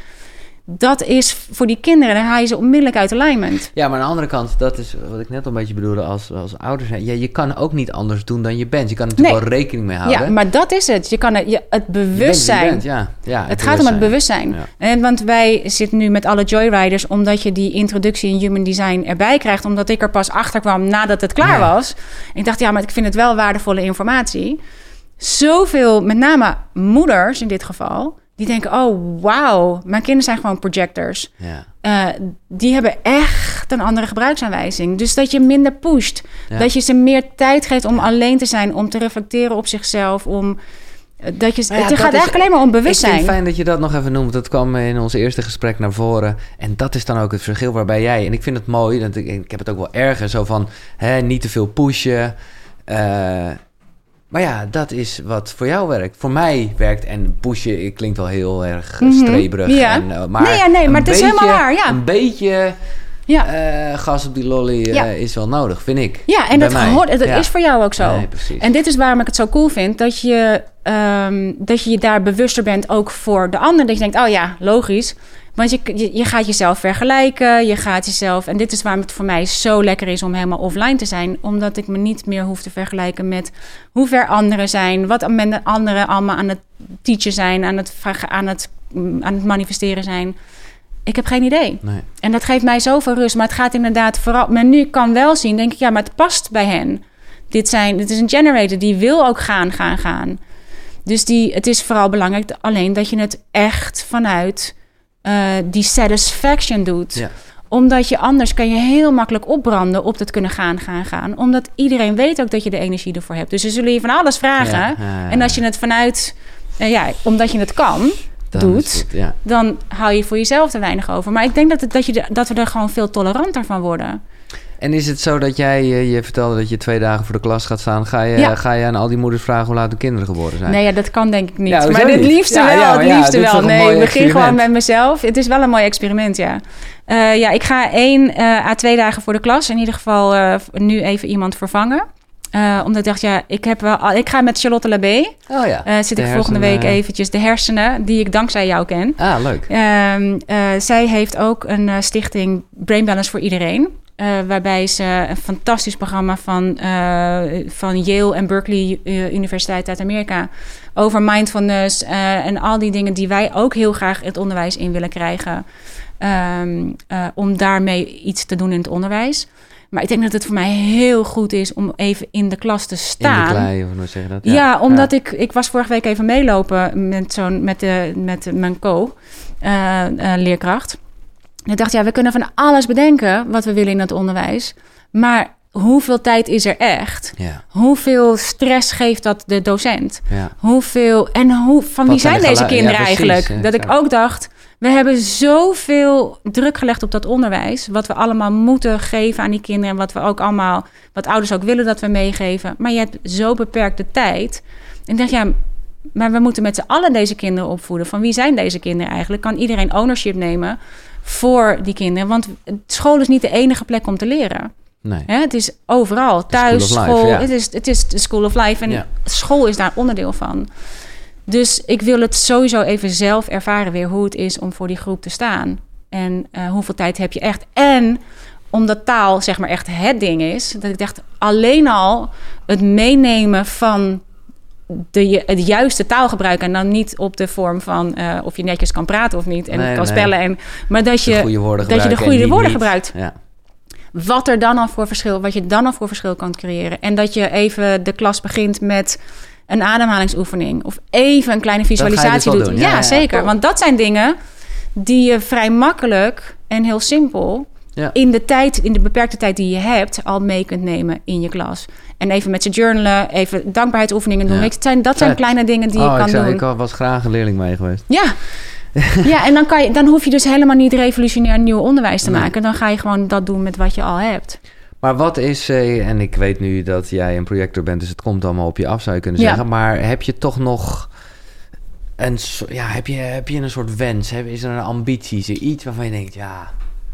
Dat is voor die kinderen, dan haal je ze onmiddellijk uit alignment. Ja, maar aan de andere kant, dat is wat ik net al een beetje bedoelde als, als ouders. Ja, je kan ook niet anders doen dan je bent. Je kan er natuurlijk nee. wel rekening mee houden. Ja, maar dat is het. Je kan het, je, het bewustzijn. Je bent, je bent, ja. Ja, het, het gaat om het bewustzijn. Ja. En, want wij zitten nu met alle Joyriders, omdat je die introductie in Human Design erbij krijgt. Omdat ik er pas achter kwam nadat het klaar ja. was. En ik dacht, ja, maar ik vind het wel waardevolle informatie. Zoveel, met name moeders in dit geval... die denken, oh, wauw, mijn kinderen zijn gewoon projectors. Ja. Uh, die hebben echt een andere gebruiksaanwijzing. Dus dat je minder pusht. Ja. Dat je ze meer tijd geeft om ja. alleen te zijn... om te reflecteren op zichzelf, om... Dat je, ja, het gaat eigenlijk is, alleen maar om bewustzijn. Ik vind het fijn dat je dat nog even noemt. Dat kwam in ons eerste gesprek naar voren. En dat is dan ook het verschil waarbij jij... En ik vind het mooi, dat ik, ik heb het ook wel erger. Zo van, hè, niet te veel pushen... Uh, Maar ja, dat is wat voor jou werkt. Voor mij werkt, en pushen klinkt wel heel erg Mm-hmm. streberig. Ja. En, uh, maar nee, ja, nee, maar het beetje, is helemaal waar, ja. Een beetje Ja. uh, gas op die lolly uh, Ja. is wel nodig, vind ik. Ja, en Bij dat, mij. hoort, dat Ja. is voor jou ook zo. Nee, precies. En dit is waarom ik het zo cool vind, dat je, um, dat je je daar bewuster bent ook voor de ander. Dat je denkt, oh ja, logisch. Want je, je, je gaat jezelf vergelijken, je gaat jezelf... En dit is waarom het voor mij zo lekker is om helemaal offline te zijn. Omdat ik me niet meer hoef te vergelijken met hoe ver anderen zijn. Wat anderen allemaal aan het teachen zijn, aan het, aan het, aan het manifesteren zijn. Ik heb geen idee. Nee. En dat geeft mij zoveel rust. Maar het gaat inderdaad vooral... Maar nu kan wel zien, denk ik, ja, maar het past bij hen. Dit, zijn, dit is een generator, die wil ook gaan, gaan, gaan. Dus die, het is vooral belangrijk alleen dat je het echt vanuit uh, die satisfaction doet. Ja. Omdat je anders kan je heel makkelijk opbranden op dat kunnen gaan, gaan, gaan. Omdat iedereen weet ook dat je de energie ervoor hebt. Dus ze zullen je van alles vragen. Ja, ja, ja. En als je het vanuit... Uh, ja, omdat je het kan... Dan doet, is het, ja. dan hou je voor jezelf te weinig over. Maar ik denk dat, het, dat, je de, dat we er gewoon veel toleranter van worden. En is het zo dat jij, je, je vertelde dat je twee dagen voor de klas gaat staan. Ga je, Ja. ga je aan al die moeders vragen hoe laat de kinderen geboren zijn? Nee, ja, dat kan denk ik niet. Ja, hoezo maar het niet? liefste Ja, wel, ja, maar het ja, liefste dit is wel. toch een Nee, mooi ik begin experiment. gewoon met mezelf. Het is wel een mooi experiment, ja. Uh, ja, ik ga één uh, à twee dagen voor de klas. In ieder geval uh, nu even iemand vervangen. Uh, omdat ik dacht, ja, ik, heb wel, ik ga met Charlotte Labé. Oh ja. Uh, zit De ik volgende hersenen. week eventjes de hersenen, die ik dankzij jou ken. Ah, leuk. Um, uh, zij heeft ook een uh, stichting Brain Balance voor iedereen. Uh, waarbij ze een fantastisch programma van, uh, van Yale en Berkeley uh, Universiteit uit Amerika over mindfulness uh, en al die dingen die wij ook heel graag het onderwijs in willen krijgen. Um, uh, om daarmee iets te doen in het onderwijs. Maar ik denk dat het voor mij heel goed is om even in de klas te staan. In de klei, of hoe zeg je dat? Ja, Ja, omdat ja. ik... Ik was vorige week even meelopen met, zo'n, met, de, met mijn co-leerkracht. Uh, uh, ik dacht, ja, we kunnen van alles bedenken wat we willen in het onderwijs. Maar hoeveel tijd is er echt? Ja. Hoeveel stress geeft dat de docent? Ja. Hoeveel... En hoe, van Wat wie zijn zijn de deze gelu- kinderen ja, precies, eigenlijk? ja, dat ik zo. ook dacht... We hebben zoveel druk gelegd op dat onderwijs. Wat we allemaal moeten geven aan die kinderen. En wat we ook allemaal, wat ouders ook willen dat we meegeven. Maar je hebt zo beperkte tijd. En ik dacht, ja, maar we moeten met z'n allen deze kinderen opvoeden. Van wie zijn deze kinderen eigenlijk? Kan iedereen ownership nemen voor die kinderen? Want school is niet de enige plek om te leren. Nee. Hè, het is overal. Thuis, school of school. life, ja. het, is, het is de school of life. En Ja. school is daar onderdeel van. Dus ik wil het sowieso even zelf ervaren weer hoe het is om voor die groep te staan. En uh, hoeveel tijd heb je echt. En omdat taal zeg maar echt het ding is. Dat ik dacht, alleen al het meenemen van de, het juiste taalgebruik. En dan niet op de vorm van uh, of je netjes kan praten of niet. En Nee, kan nee. spellen. En, maar dat je, De goede woorden dat je de gebruiken goede en woorden niet- gebruikt. Ja. Wat er dan al voor verschil, wat je dan al voor verschil kan creëren. En dat je even de klas begint met een ademhalingsoefening. Of even een kleine visualisatie dus wel doet. doen. Ja, Ja, ja, zeker. cool. Want dat zijn dingen die je vrij makkelijk en heel simpel Ja. in de tijd, in de beperkte tijd die je hebt, al mee kunt nemen in je klas. En even met ze journalen, even dankbaarheidsoefeningen doen. Ja. Weet je, het zijn, dat zijn Vet. kleine dingen die oh, je kan ik, zou, doen. ik was graag een leerling mee geweest. Ja. Ja, en dan, kan je, dan hoef je dus helemaal niet revolutionair nieuw onderwijs te Nee. maken. Dan ga je gewoon dat doen met wat je al hebt. Maar wat is, eh, en ik weet nu dat jij een projector bent, dus het komt allemaal op je af, zou je kunnen Ja. zeggen. Maar heb je toch nog een, so- ja, heb je, heb je een soort wens? Heb, is er een ambitie? Is er iets waarvan je denkt, ja,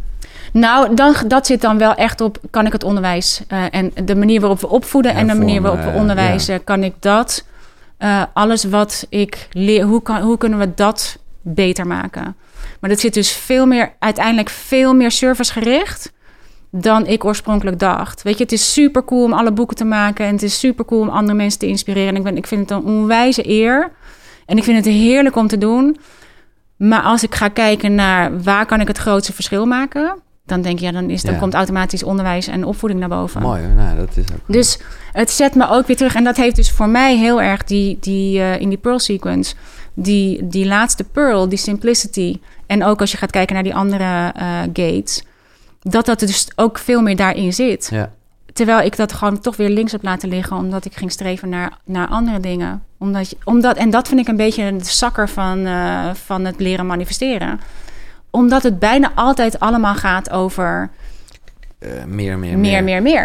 Nou, dan, dat zit dan wel echt op, kan ik het onderwijs uh, en de manier waarop we opvoeden en de Hervormen, manier waarop we uh, onderwijzen, ja. kan ik dat, uh, alles wat ik leer, hoe, kan, hoe kunnen we dat beter maken? Maar dat zit dus veel meer, uiteindelijk veel meer servicegericht dan ik oorspronkelijk dacht. Weet je, het is super cool om alle boeken te maken en het is super cool om andere mensen te inspireren. En ik, ben, ik vind het een onwijze eer en ik vind het heerlijk om te doen. Maar als ik ga kijken naar waar kan ik het grootste verschil maken, dan denk ik, ja, dan, is, dan Ja. komt automatisch onderwijs en opvoeding naar boven. mooi hoor. Nou, dat is ook... Dus het zet me ook weer terug. En dat heeft dus voor mij heel erg die, die uh, in die Pearl sequence, die, die laatste Pearl, die simplicity. En ook als je gaat kijken naar die andere uh, gates, dat dat dus ook veel meer daarin zit. Ja. Terwijl ik dat gewoon toch weer links heb laten liggen, omdat ik ging streven naar, naar andere dingen. Omdat, je, omdat, en dat vind ik een beetje een zakker van, uh, van het leren manifesteren. Omdat het bijna altijd allemaal gaat over Uh, meer, meer, meer, meer, meer. Ja.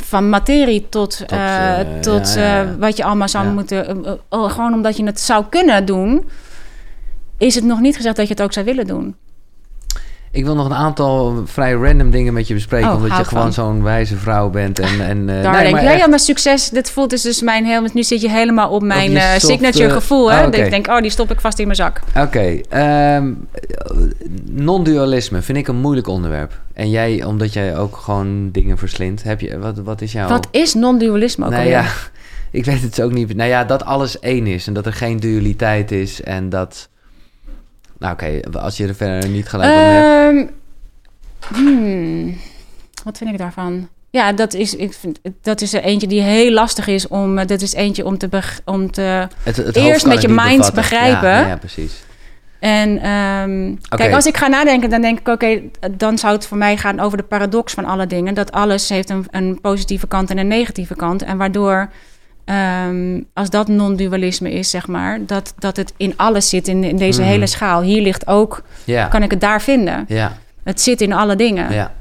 van materie tot, Tot, uh, uh, tot ja, ja, ja. Uh, wat je allemaal zou Ja. moeten... Uh, uh, gewoon omdat je het zou kunnen doen, is het nog niet gezegd dat je het ook zou willen doen. Ik wil nog een aantal vrij random dingen met je bespreken, Oh, omdat je hou gewoon van. zo'n wijze vrouw bent. En, en, uh, Darling, nee, maar jij echt- had mijn succes. Dit voelt dus, dus mijn heel... Nu zit je helemaal op mijn je uh, soft, signature uh, gevoel. Hè? oh, Dat oké. ik denk, oh, die stop ik vast in mijn zak. Oké, ehm, non-dualisme vind ik een moeilijk onderwerp. En jij, omdat jij ook gewoon dingen verslindt, heb je, wat, wat is jouw... Wat is non-dualisme ook nou alweer? ja, ik weet het ook niet. Nou ja, dat alles één is en dat er geen dualiteit is en dat... Nou oké, als je er verder niet gelijk op hebt. Ehm, hmm, wat vind ik daarvan? Ja, dat is, ik vind, dat is er eentje die heel lastig is om... uh, Dat is eentje om te... beg- om te Het, het hoofd eerst kan met het je niet mind bevatten. begrijpen. Ja, ja, precies. En ehm, Oké. kijk, als ik ga nadenken, dan denk ik... oké, dan zou het voor mij gaan over de paradox van alle dingen. Dat alles heeft een, een positieve kant en een negatieve kant. En waardoor, ehm, als dat non-dualisme is, zeg maar... dat, dat het in alles zit, in, in deze Mhm. hele schaal. Hier ligt ook, Ja, kan ik het daar vinden. ja, Het zit in alle dingen. ja.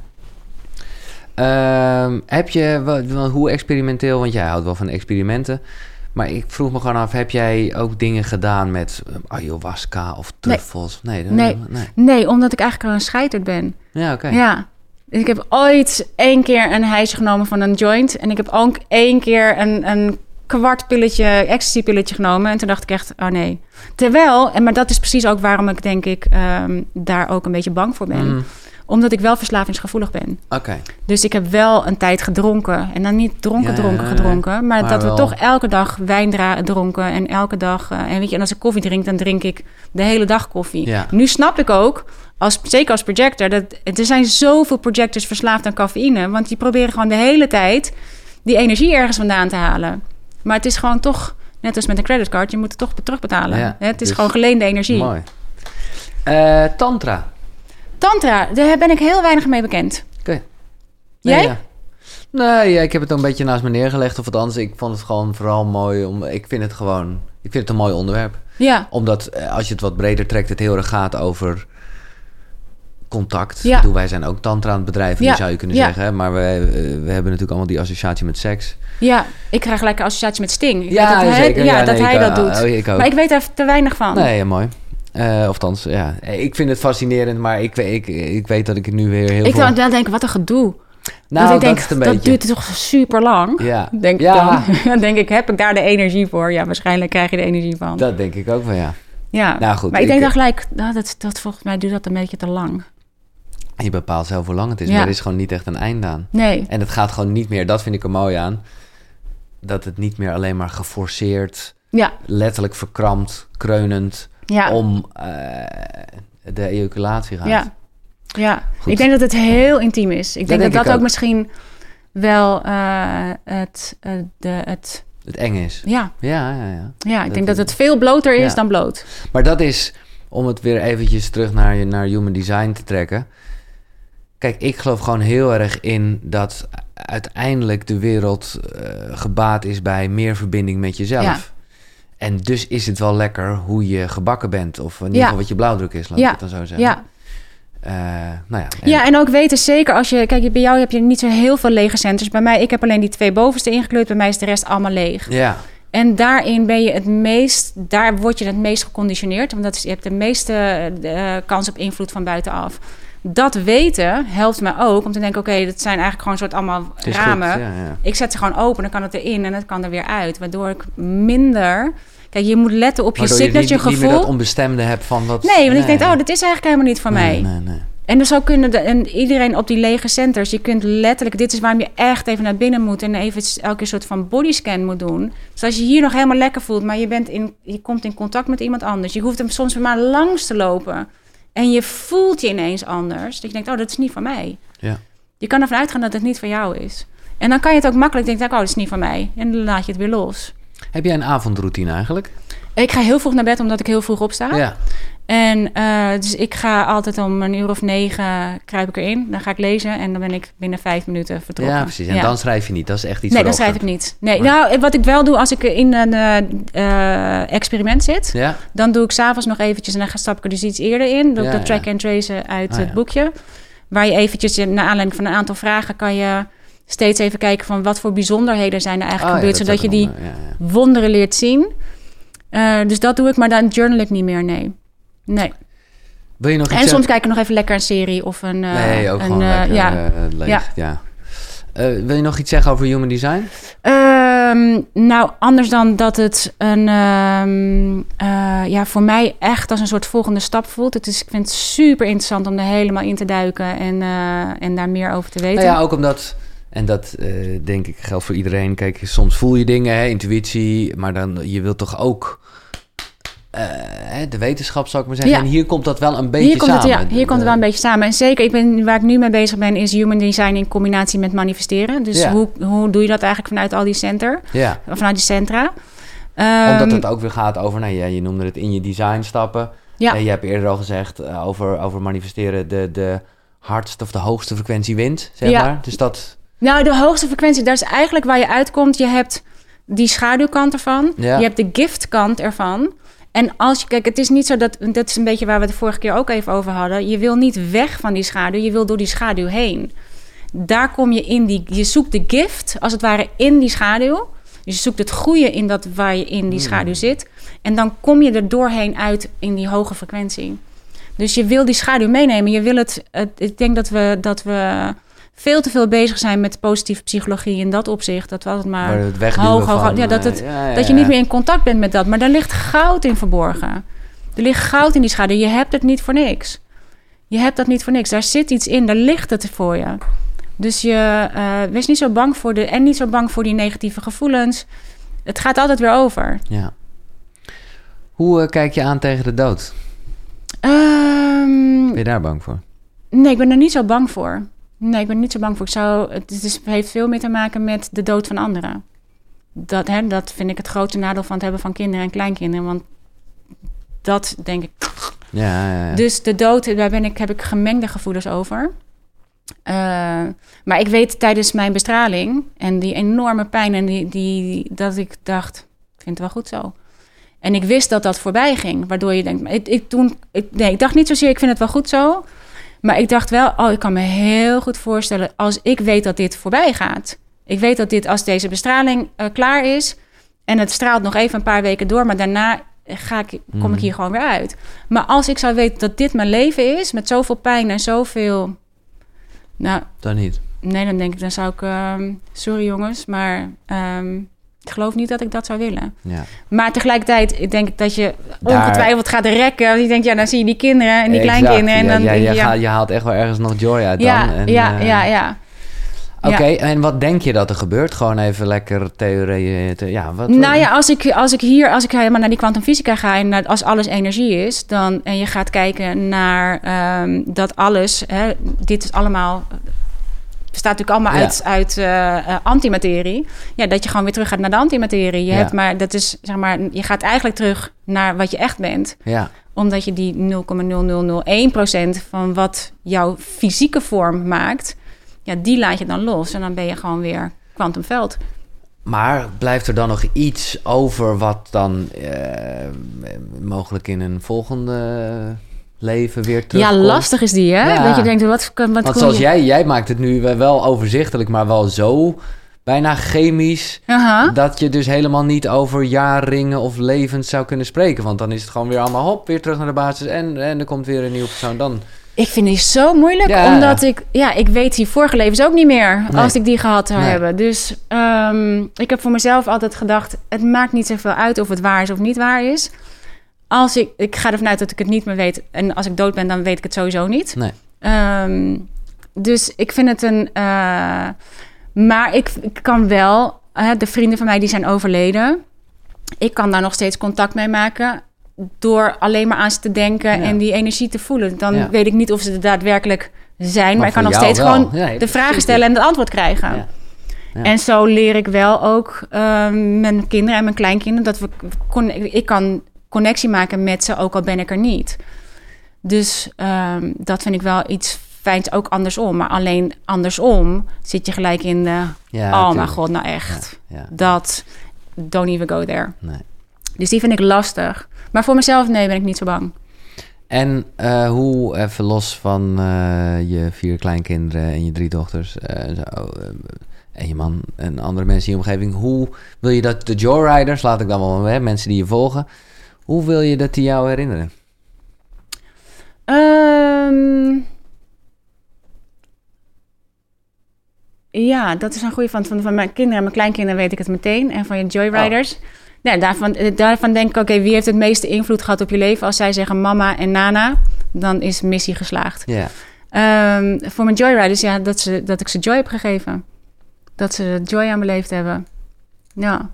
Ehm, heb je, wat- wat- hoe experimenteel, want jij houdt wel van experimenten... Maar ik vroeg me gewoon af, heb jij ook dingen gedaan met um, ayahuasca of truffels? Nee. dat- Nee. nee. Nee, omdat ik eigenlijk al een scheiterd ben. Ja, oké. Ja. Ik heb ooit één keer een hijsje genomen van een joint. En ik heb ook één keer een, een kwart pilletje, ecstasy-pilletje genomen. En toen dacht ik echt, oh nee. Terwijl, en maar dat is precies ook waarom ik denk ik um, daar ook een beetje bang voor ben. Mm, Omdat ik wel verslavingsgevoelig ben. oké. Dus ik heb wel een tijd gedronken. En dan niet dronken, Ja, dronken, ja, ja. gedronken. Maar, Maar dat wel- we toch elke dag wijn dra- dronken. En elke dag... Uh, en weet je, en als ik koffie drink, dan drink ik de hele dag koffie. Ja. Nu snap ik ook, als, zeker als projector... dat er zijn zoveel projectors verslaafd aan cafeïne. Want die proberen gewoon de hele tijd die energie ergens vandaan te halen. Maar het is gewoon toch, net als met een creditcard... je moet het toch terugbetalen. Ja, het is dus- gewoon geleende energie. Mooi. Eh, tantra. Tantra, daar ben ik heel weinig mee bekend. Oké. Jij? Nee, ja. Nee, ja, ik heb het een beetje naast me neergelegd. Of althans, ik vond het gewoon vooral mooi. Om, ik vind het gewoon... Ik vind het een mooi onderwerp. Ja, Omdat, eh, als je het wat breder trekt... het heel erg gaat over contact. Ja. Ik bedoel, wij zijn ook tantra aan het bedrijven, Ja. zou je kunnen Ja. zeggen. Hè? Maar we, eh, we hebben natuurlijk allemaal die associatie met seks. ja, ik krijg gelijk een associatie met Sting. Ik Ja, weet dat hij, zeker. ja, Ja, dat nee, hij ik, dat uh, doet. oh, ik ook. Maar ik weet daar te weinig van. Nee, ja, mooi. Uh, of althans, ja. Ik vind het fascinerend, maar ik, ik, ik weet dat ik het nu weer heel ik veel... zou wel denken, wat een gedoe. Nou, dat ik denk, is het een dat beetje. duurt toch super lang. Ja, Denk ik ja dan. Dan denk ik, heb ik daar de energie voor? Ja, waarschijnlijk krijg je de energie van. dat denk ik ook wel, ja. ja. Nou goed, maar ik, ik- denk dan gelijk, nou, dat, dat volgens mij duurt dat een beetje te lang. Je bepaalt zelf hoe lang het is, Ja. maar er is gewoon niet echt een einde aan. Nee. En het gaat gewoon niet meer, dat vind ik er mooi aan, dat het niet meer alleen maar geforceerd, Ja, letterlijk verkrampt, kreunend, ja, om uh, de ejaculatie gaat. ja. ja. Goed. Ik denk dat het heel intiem is. Ik denk denk dat ik dat ook, ook. misschien wel uh, het, uh, de, het... Het eng is. Ja, Ja, ja, ja. ja ik Dat- denk dat het veel bloter is Ja. dan bloot. Maar dat is, om het weer eventjes terug naar, naar human design te trekken. Kijk, ik geloof gewoon heel erg in dat uiteindelijk de wereld uh, gebaat is bij meer verbinding met jezelf. Ja. En dus is het wel lekker hoe je gebakken bent. Of in ieder Ja. geval wat je blauwdruk is, laat Ja. ik het dan zo zeggen. Ja. Uh, nou ja, en- Ja, en ook weten zeker als je... Kijk, bij jou heb je niet zo heel veel lege centers. Bij mij, ik heb alleen die twee bovenste ingekleurd. Bij mij is de rest allemaal leeg. ja, En daarin ben je het meest... Daar word je het meest geconditioneerd. Want dat is, je hebt de meeste uh, kans op invloed van buitenaf. Dat weten helpt mij ook om te denken... Oké, dat zijn eigenlijk gewoon soort allemaal het is ramen. goed, ja, ja. Ik zet ze gewoon open, dan kan het erin en het kan er weer uit. Waardoor ik minder... Kijk, je moet letten op je Waardoor je signature niet, niet meer gevoel. dat onbestemde hebt van wat... Nee, want ik denk, oh, dit is eigenlijk helemaal niet voor mij. Nee, nee, nee. En dan zou kunnen de, en iedereen op die lege centers, je kunt letterlijk, dit is waarom je echt even naar binnen moet en even elke soort van bodyscan moet doen. Dus als je hier nog helemaal lekker voelt, maar je, bent in, je komt in contact met iemand anders, je hoeft hem soms maar langs te lopen en je voelt je ineens anders. Dat je denkt, oh, dat is niet van mij. Ja. Je kan ervan uitgaan dat het niet van jou is. En dan kan je het ook makkelijk denken, oh, dat is niet van mij. En dan laat je het weer los. Heb jij een avondroutine eigenlijk? Ik ga heel vroeg naar bed, omdat ik heel vroeg opsta. Ja. En uh, dus ik ga altijd om een uur of negen kruip ik erin. Dan ga ik lezen en dan ben ik binnen vijf minuten vertrokken. Ja, precies. En ja. dan schrijf je niet. Dat is echt iets Nee, voor dan de schrijf ik ochtend. niet. Nee, Maar- nou, wat ik wel doe als ik in een uh, uh, experiment zit... Ja? dan doe ik s'avonds nog eventjes... en dan stap ik er dus iets eerder in. Doe ik Ja, dat track ja. and trace uit Ah, het ja. boekje. Waar je eventjes, naar aanleiding van een aantal vragen... kan je steeds even kijken van wat voor bijzonderheden zijn er eigenlijk Oh, ja, gebeurd, dat zodat je zat die eronder, ja, ja. wonderen leert zien. Uh, dus dat doe ik, maar dan journal ik niet meer, nee. Nee. Wil je nog iets En zeggen? soms kijk ik nog even lekker een serie of een... Uh, Nee, ook een, gewoon uh, lekker ja. uh, leeg. Ja. Ja. Uh, wil je nog iets zeggen over human design? Um, nou, anders dan dat het een, um, uh, ja, voor mij echt als een soort volgende stap voelt. Het is, ik vind het super interessant om er helemaal in te duiken en, uh, en daar meer over te weten. Nou ja, ook omdat, en dat uh, denk ik geldt voor iedereen. Kijk, soms voel je dingen, hè, intuïtie, maar dan je wilt toch ook uh, de wetenschap, zou ik maar zeggen. Ja. En hier komt dat wel een beetje hier komt samen. Het, ja, hier komt het wel een beetje samen. En zeker, ik ben, waar ik nu mee bezig ben, is human design in combinatie met manifesteren. Dus Ja. hoe, hoe doe je dat eigenlijk vanuit al die center, Ja. vanuit die centra? Um, Omdat Um, het ook weer gaat over, nou ja, je noemde het in je design stappen. Ja. Uh, je hebt eerder al gezegd uh, over, over manifesteren de, de hardste of de hoogste frequentie wint, zeg Ja. maar. Dus dat... Nou, de hoogste frequentie, dat is eigenlijk waar je uitkomt. Je hebt die schaduwkant ervan. Ja. Je hebt de giftkant ervan. En als je, kijk, het is niet zo dat, dat is een beetje waar we het de vorige keer ook even over hadden. Je wil niet weg van die schaduw, je wil door die schaduw heen. Daar kom je in die, je zoekt de gift, als het ware, in die schaduw. Dus je zoekt het goede in dat waar je in die schaduw zit. En dan kom je er doorheen uit in die hoge frequentie. Dus je wil die schaduw meenemen. Je wil het, het ik denk dat we, dat we veel te veel bezig zijn met positieve psychologie in dat opzicht. Dat we altijd maar, maar het wegduwen hoog, hoog, van, ja, dat, het, ja, ja, dat je niet meer in contact bent met dat. Maar daar ligt goud in verborgen. Er ligt goud in die schaduw. Je hebt het niet voor niks. Je hebt dat niet voor niks. Daar zit iets in. Daar ligt het voor je. Dus je uh, wees niet zo bang voor de... En niet zo bang voor die negatieve gevoelens. Het gaat altijd weer over. Ja. Hoe uh, kijk je aan tegen de dood? Um, ben je daar bang voor? Nee, ik ben er niet zo bang voor. Nee, ik ben er niet zo bang voor. Ik zou, het is, heeft veel meer te maken met de dood van anderen. Dat, hè, dat vind ik het grote nadeel van het hebben van kinderen en kleinkinderen. Want dat denk ik... Ja, ja, ja. Dus de dood, daar ben ik, heb ik gemengde gevoelens over. Uh, maar ik weet tijdens mijn bestraling en die enorme pijn en die, die, dat ik dacht, ik vind het wel goed zo. En ik wist dat dat voorbij ging, waardoor je denkt, ik, ik, toen, ik, nee, ik dacht niet zozeer, ik vind het wel goed zo. Maar ik dacht wel, oh, ik kan me heel goed voorstellen als ik weet dat dit voorbij gaat. Ik weet dat dit, als deze bestraling uh, klaar is en het straalt nog even een paar weken door, maar daarna ga ik, kom mm. ik hier gewoon weer uit. Maar als ik zou weten dat dit mijn leven is, met zoveel pijn en zoveel... Nou, dan niet. Nee, dan denk ik, dan zou ik... Um, sorry jongens, maar um, ik geloof niet dat ik dat zou willen. Ja. Maar tegelijkertijd ik denk ik dat je Daar... ongetwijfeld gaat rekken. Want je denkt, ja, dan zie je die kinderen en die exact. kleinkinderen. En ja, dan ja, denk je, je, ja. Gaat, je haalt echt wel ergens nog joy uit ja, dan. En, ja, uh... ja, ja. Oké, okay, ja. En wat denk je dat er gebeurt? Gewoon even lekker theorie... Te, ja, wat, nou ja, als ik, als ik hier, als ik helemaal naar die kwantumfysica ga... en naar, als alles energie is, dan, en je gaat kijken naar um, dat alles... Hè, dit is allemaal... bestaat natuurlijk allemaal ja. uit, uit uh, antimaterie. Ja, dat je gewoon weer terug gaat naar de antimaterie. Je ja. hebt maar, dat is, zeg maar, je gaat eigenlijk terug naar wat je echt bent. Ja. Omdat je die nul komma nul nul nul één procent van wat jouw fysieke vorm maakt... ja, die laat je dan los en dan ben je gewoon weer kwantumveld. Maar blijft er dan nog iets over wat dan uh, mogelijk in een volgende leven weer terugkomt? Ja, lastig is die, hè? Ja. Dat je denkt, wat, wat Want zoals je... jij, jij maakt het nu wel overzichtelijk, maar wel zo bijna chemisch... Uh-huh. dat je dus helemaal niet over jaarringen of levens zou kunnen spreken. Want dan is het gewoon weer allemaal hop, weer terug naar de basis... en, en er komt weer een nieuwe persoon dan... Ik vind die zo moeilijk, ja, omdat ja. ik... Ja, ik weet die vorige levens ook niet meer, nee. als ik die gehad zou nee. hebben. Dus um, ik heb voor mezelf altijd gedacht... het maakt niet zoveel uit of het waar is of niet waar is. Als ik, ik ga ervan uit dat ik het niet meer weet. En als ik dood ben, dan weet ik het sowieso niet. Nee. Um, dus ik vind het een... Uh, maar ik, ik kan wel... Uh, de vrienden van mij die zijn overleden... ik kan daar nog steeds contact mee maken... door alleen maar aan ze te denken ja. en die energie te voelen. Dan ja. weet ik niet of ze er daadwerkelijk zijn... maar, maar ik kan nog steeds wel. gewoon ja, de vragen stellen en het antwoord krijgen. Ja. Ja. En zo leer ik wel ook um, met mijn kinderen en mijn kleinkinderen... dat we kon, ik kan connectie maken met ze, ook al ben ik er niet. Dus um, dat vind ik wel iets fijns, ook andersom. Maar alleen andersom zit je gelijk in de... Ja, oh tuurlijk. Mijn god, nou echt. Ja, ja. Dat, don't even go there. Nee. Dus die vind ik lastig. Maar voor mezelf, nee, ben ik niet zo bang. En uh, hoe, even los van uh, je vier kleinkinderen en je drie dochters... Uh, zo, uh, en je man en andere mensen in je omgeving, hoe wil je dat de Joyriders, laat ik dan wel, hè, mensen die je volgen, hoe wil je dat die jou herinneren? Um, ja, dat is een goede van, van, van mijn kinderen en mijn kleinkinderen weet ik het meteen. En van je Joyriders. Oh. Ja, daarvan, daarvan denk ik, oké, okay, wie heeft het meeste invloed gehad op je leven? Als zij zeggen mama en nana, dan is missie geslaagd. Yeah. Um, voor mijn Joyriders, ja, dat, ze, dat ik ze joy heb gegeven. Dat ze joy aan beleefd hebben. Ja,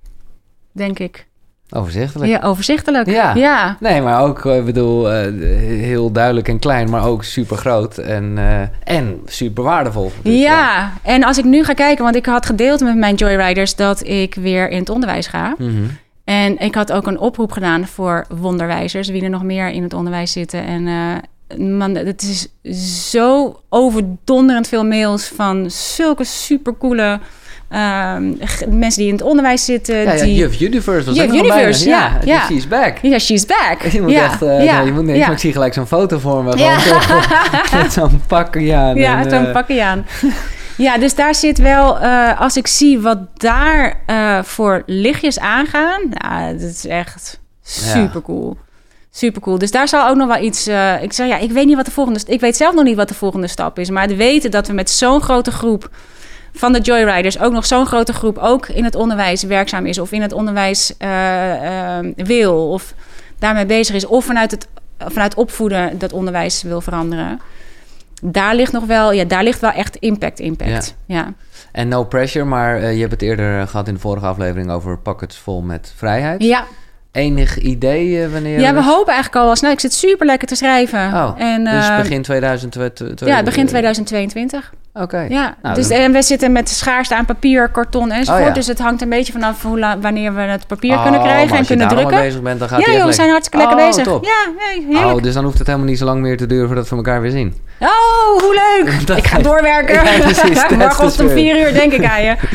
denk ik. Overzichtelijk. Ja, overzichtelijk. Ja. ja. Nee, maar ook, ik bedoel, uh, heel duidelijk en klein, maar ook super groot en, uh, en super waardevol. Dus, ja. ja, en als ik nu ga kijken, want ik had gedeeld met mijn Joyriders dat ik weer in het onderwijs ga. Mm-hmm. En ik had ook een oproep gedaan voor wonderwijzers, wie er nog meer in het onderwijs zitten. En uh, man, het is zo overdonderend veel mails van zulke supercoole Um, mensen die in het onderwijs zitten. Ja, ja, die... Juf Universe was Juf ook Universe, nog ja, bijna. ja. She's back. Ja, she's back. Je moet ja, echt, uh, ja, nou, je moet niet, ja. ik zie gelijk zo'n foto voor me. Ja. Met zo'n pakje aan. Ja, en, zo'n uh... pakje aan. Ja, dus daar zit wel, uh, als ik zie wat daar uh, voor lichtjes aangaan, nou, dat is echt super cool. Super cool. Dus daar zal ook nog wel iets. Uh, ik zeg ja, ik weet niet wat de volgende. Ik weet zelf nog niet wat de volgende stap is. Maar te weten dat we met zo'n grote groep van de Joyriders ook nog zo'n grote groep ook in het onderwijs werkzaam is of in het onderwijs uh, uh, wil of daarmee bezig is of vanuit het vanuit opvoeden dat onderwijs wil veranderen. Daar ligt nog wel, ja, daar ligt wel echt impact, impact. Ja. ja. En no pressure, maar uh, je hebt het eerder gehad in de vorige aflevering over pockets vol met vrijheid. Ja. Enig idee uh, wanneer... Ja, we dus... hopen eigenlijk al wel snel. Ik zit super lekker te schrijven. Oh, en, uh, dus begin tweeduizend tweeëntwintig? Ja, begin tweeduizend tweeëntwintig. Oké. Okay. Ja, nou, dus dan... en we zitten met schaarste aan papier, karton enzovoort. Oh, ja. Dus het hangt een beetje vanaf hoe la- wanneer we het papier oh, kunnen krijgen en kunnen drukken. Als je bezig bent, dan gaat ja, hij joh, we zijn hartstikke lekker oh, bezig. Top. Ja, nee, heerlijk. Oh, dus dan hoeft het helemaal niet zo lang meer te duren voordat we elkaar weer zien. Oh, hoe leuk! Ik ga doorwerken. Ja, precies, morgenochtend om vier uur denk ik aan je.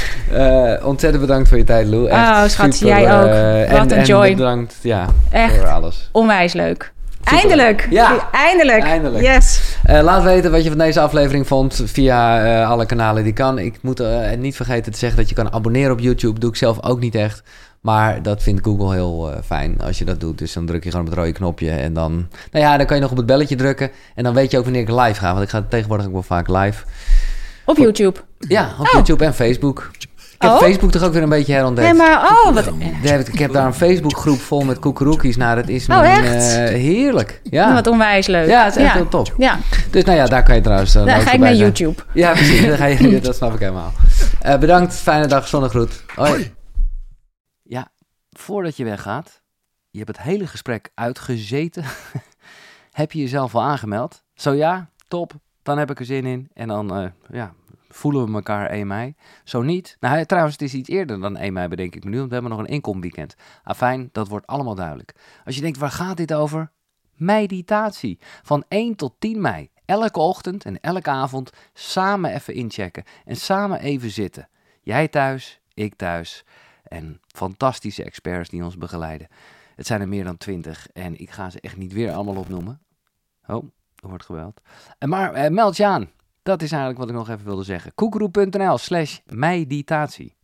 Uh, ontzettend bedankt voor je tijd, Lou. Echt oh, schat, super, jij ook. Uh, Wat en, een joy. En bedankt ja, echt voor alles. Onwijs leuk. Super. Eindelijk! Ja. Eindelijk! Eindelijk. Yes! Uh, laat weten wat je van deze aflevering vond via uh, alle kanalen die kan. Ik moet uh, niet vergeten te zeggen dat je kan abonneren op YouTube. Doe ik zelf ook niet echt. Maar dat vindt Google heel uh, fijn als je dat doet. Dus dan druk je gewoon op het rode knopje. En dan, nou ja, dan kan je nog op het belletje drukken. En dan weet je ook wanneer ik live ga. Want ik ga tegenwoordig ook wel vaak live. Op Voor, YouTube? Ja, op oh. YouTube en Facebook. Ik heb oh? Facebook toch ook weer een beetje herontdekt. Nee, maar oh, wat... Ik heb daar een Facebookgroep vol met koekeroekies. Nou, dat is oh, mijn, echt? Uh, heerlijk. Ja. Wat onwijs leuk. Ja, het is echt ja. heel top. Ja. Dus nou ja, daar kan je trouwens... Uh, dan ga ik naar zijn. YouTube. Ja, precies. Dan ga je, dat snap ik helemaal. Uh, bedankt, fijne dag, zonnegroet. Hoi. Ja, voordat je weggaat, je hebt het hele gesprek uitgezeten. Heb je jezelf al aangemeld? Zo ja, top. Dan heb ik er zin in. En dan, uh, ja... voelen we elkaar één mei. Zo niet. Nou, trouwens, het is iets eerder dan één mei, bedenk ik me nu. Want we hebben nog een inkomweekend. Afijn, dat wordt allemaal duidelijk. Als je denkt, waar gaat dit over? Meditatie. Van één tot tien mei. Elke ochtend en elke avond samen even inchecken. En samen even zitten. Jij thuis, ik thuis. En fantastische experts die ons begeleiden. Het zijn er meer dan twintig. En ik ga ze echt niet weer allemaal opnoemen. Oh, er wordt gebeld. Maar uh, meld je aan. Dat is eigenlijk wat ik nog even wilde zeggen. koekeroe punt n l slash meditatie.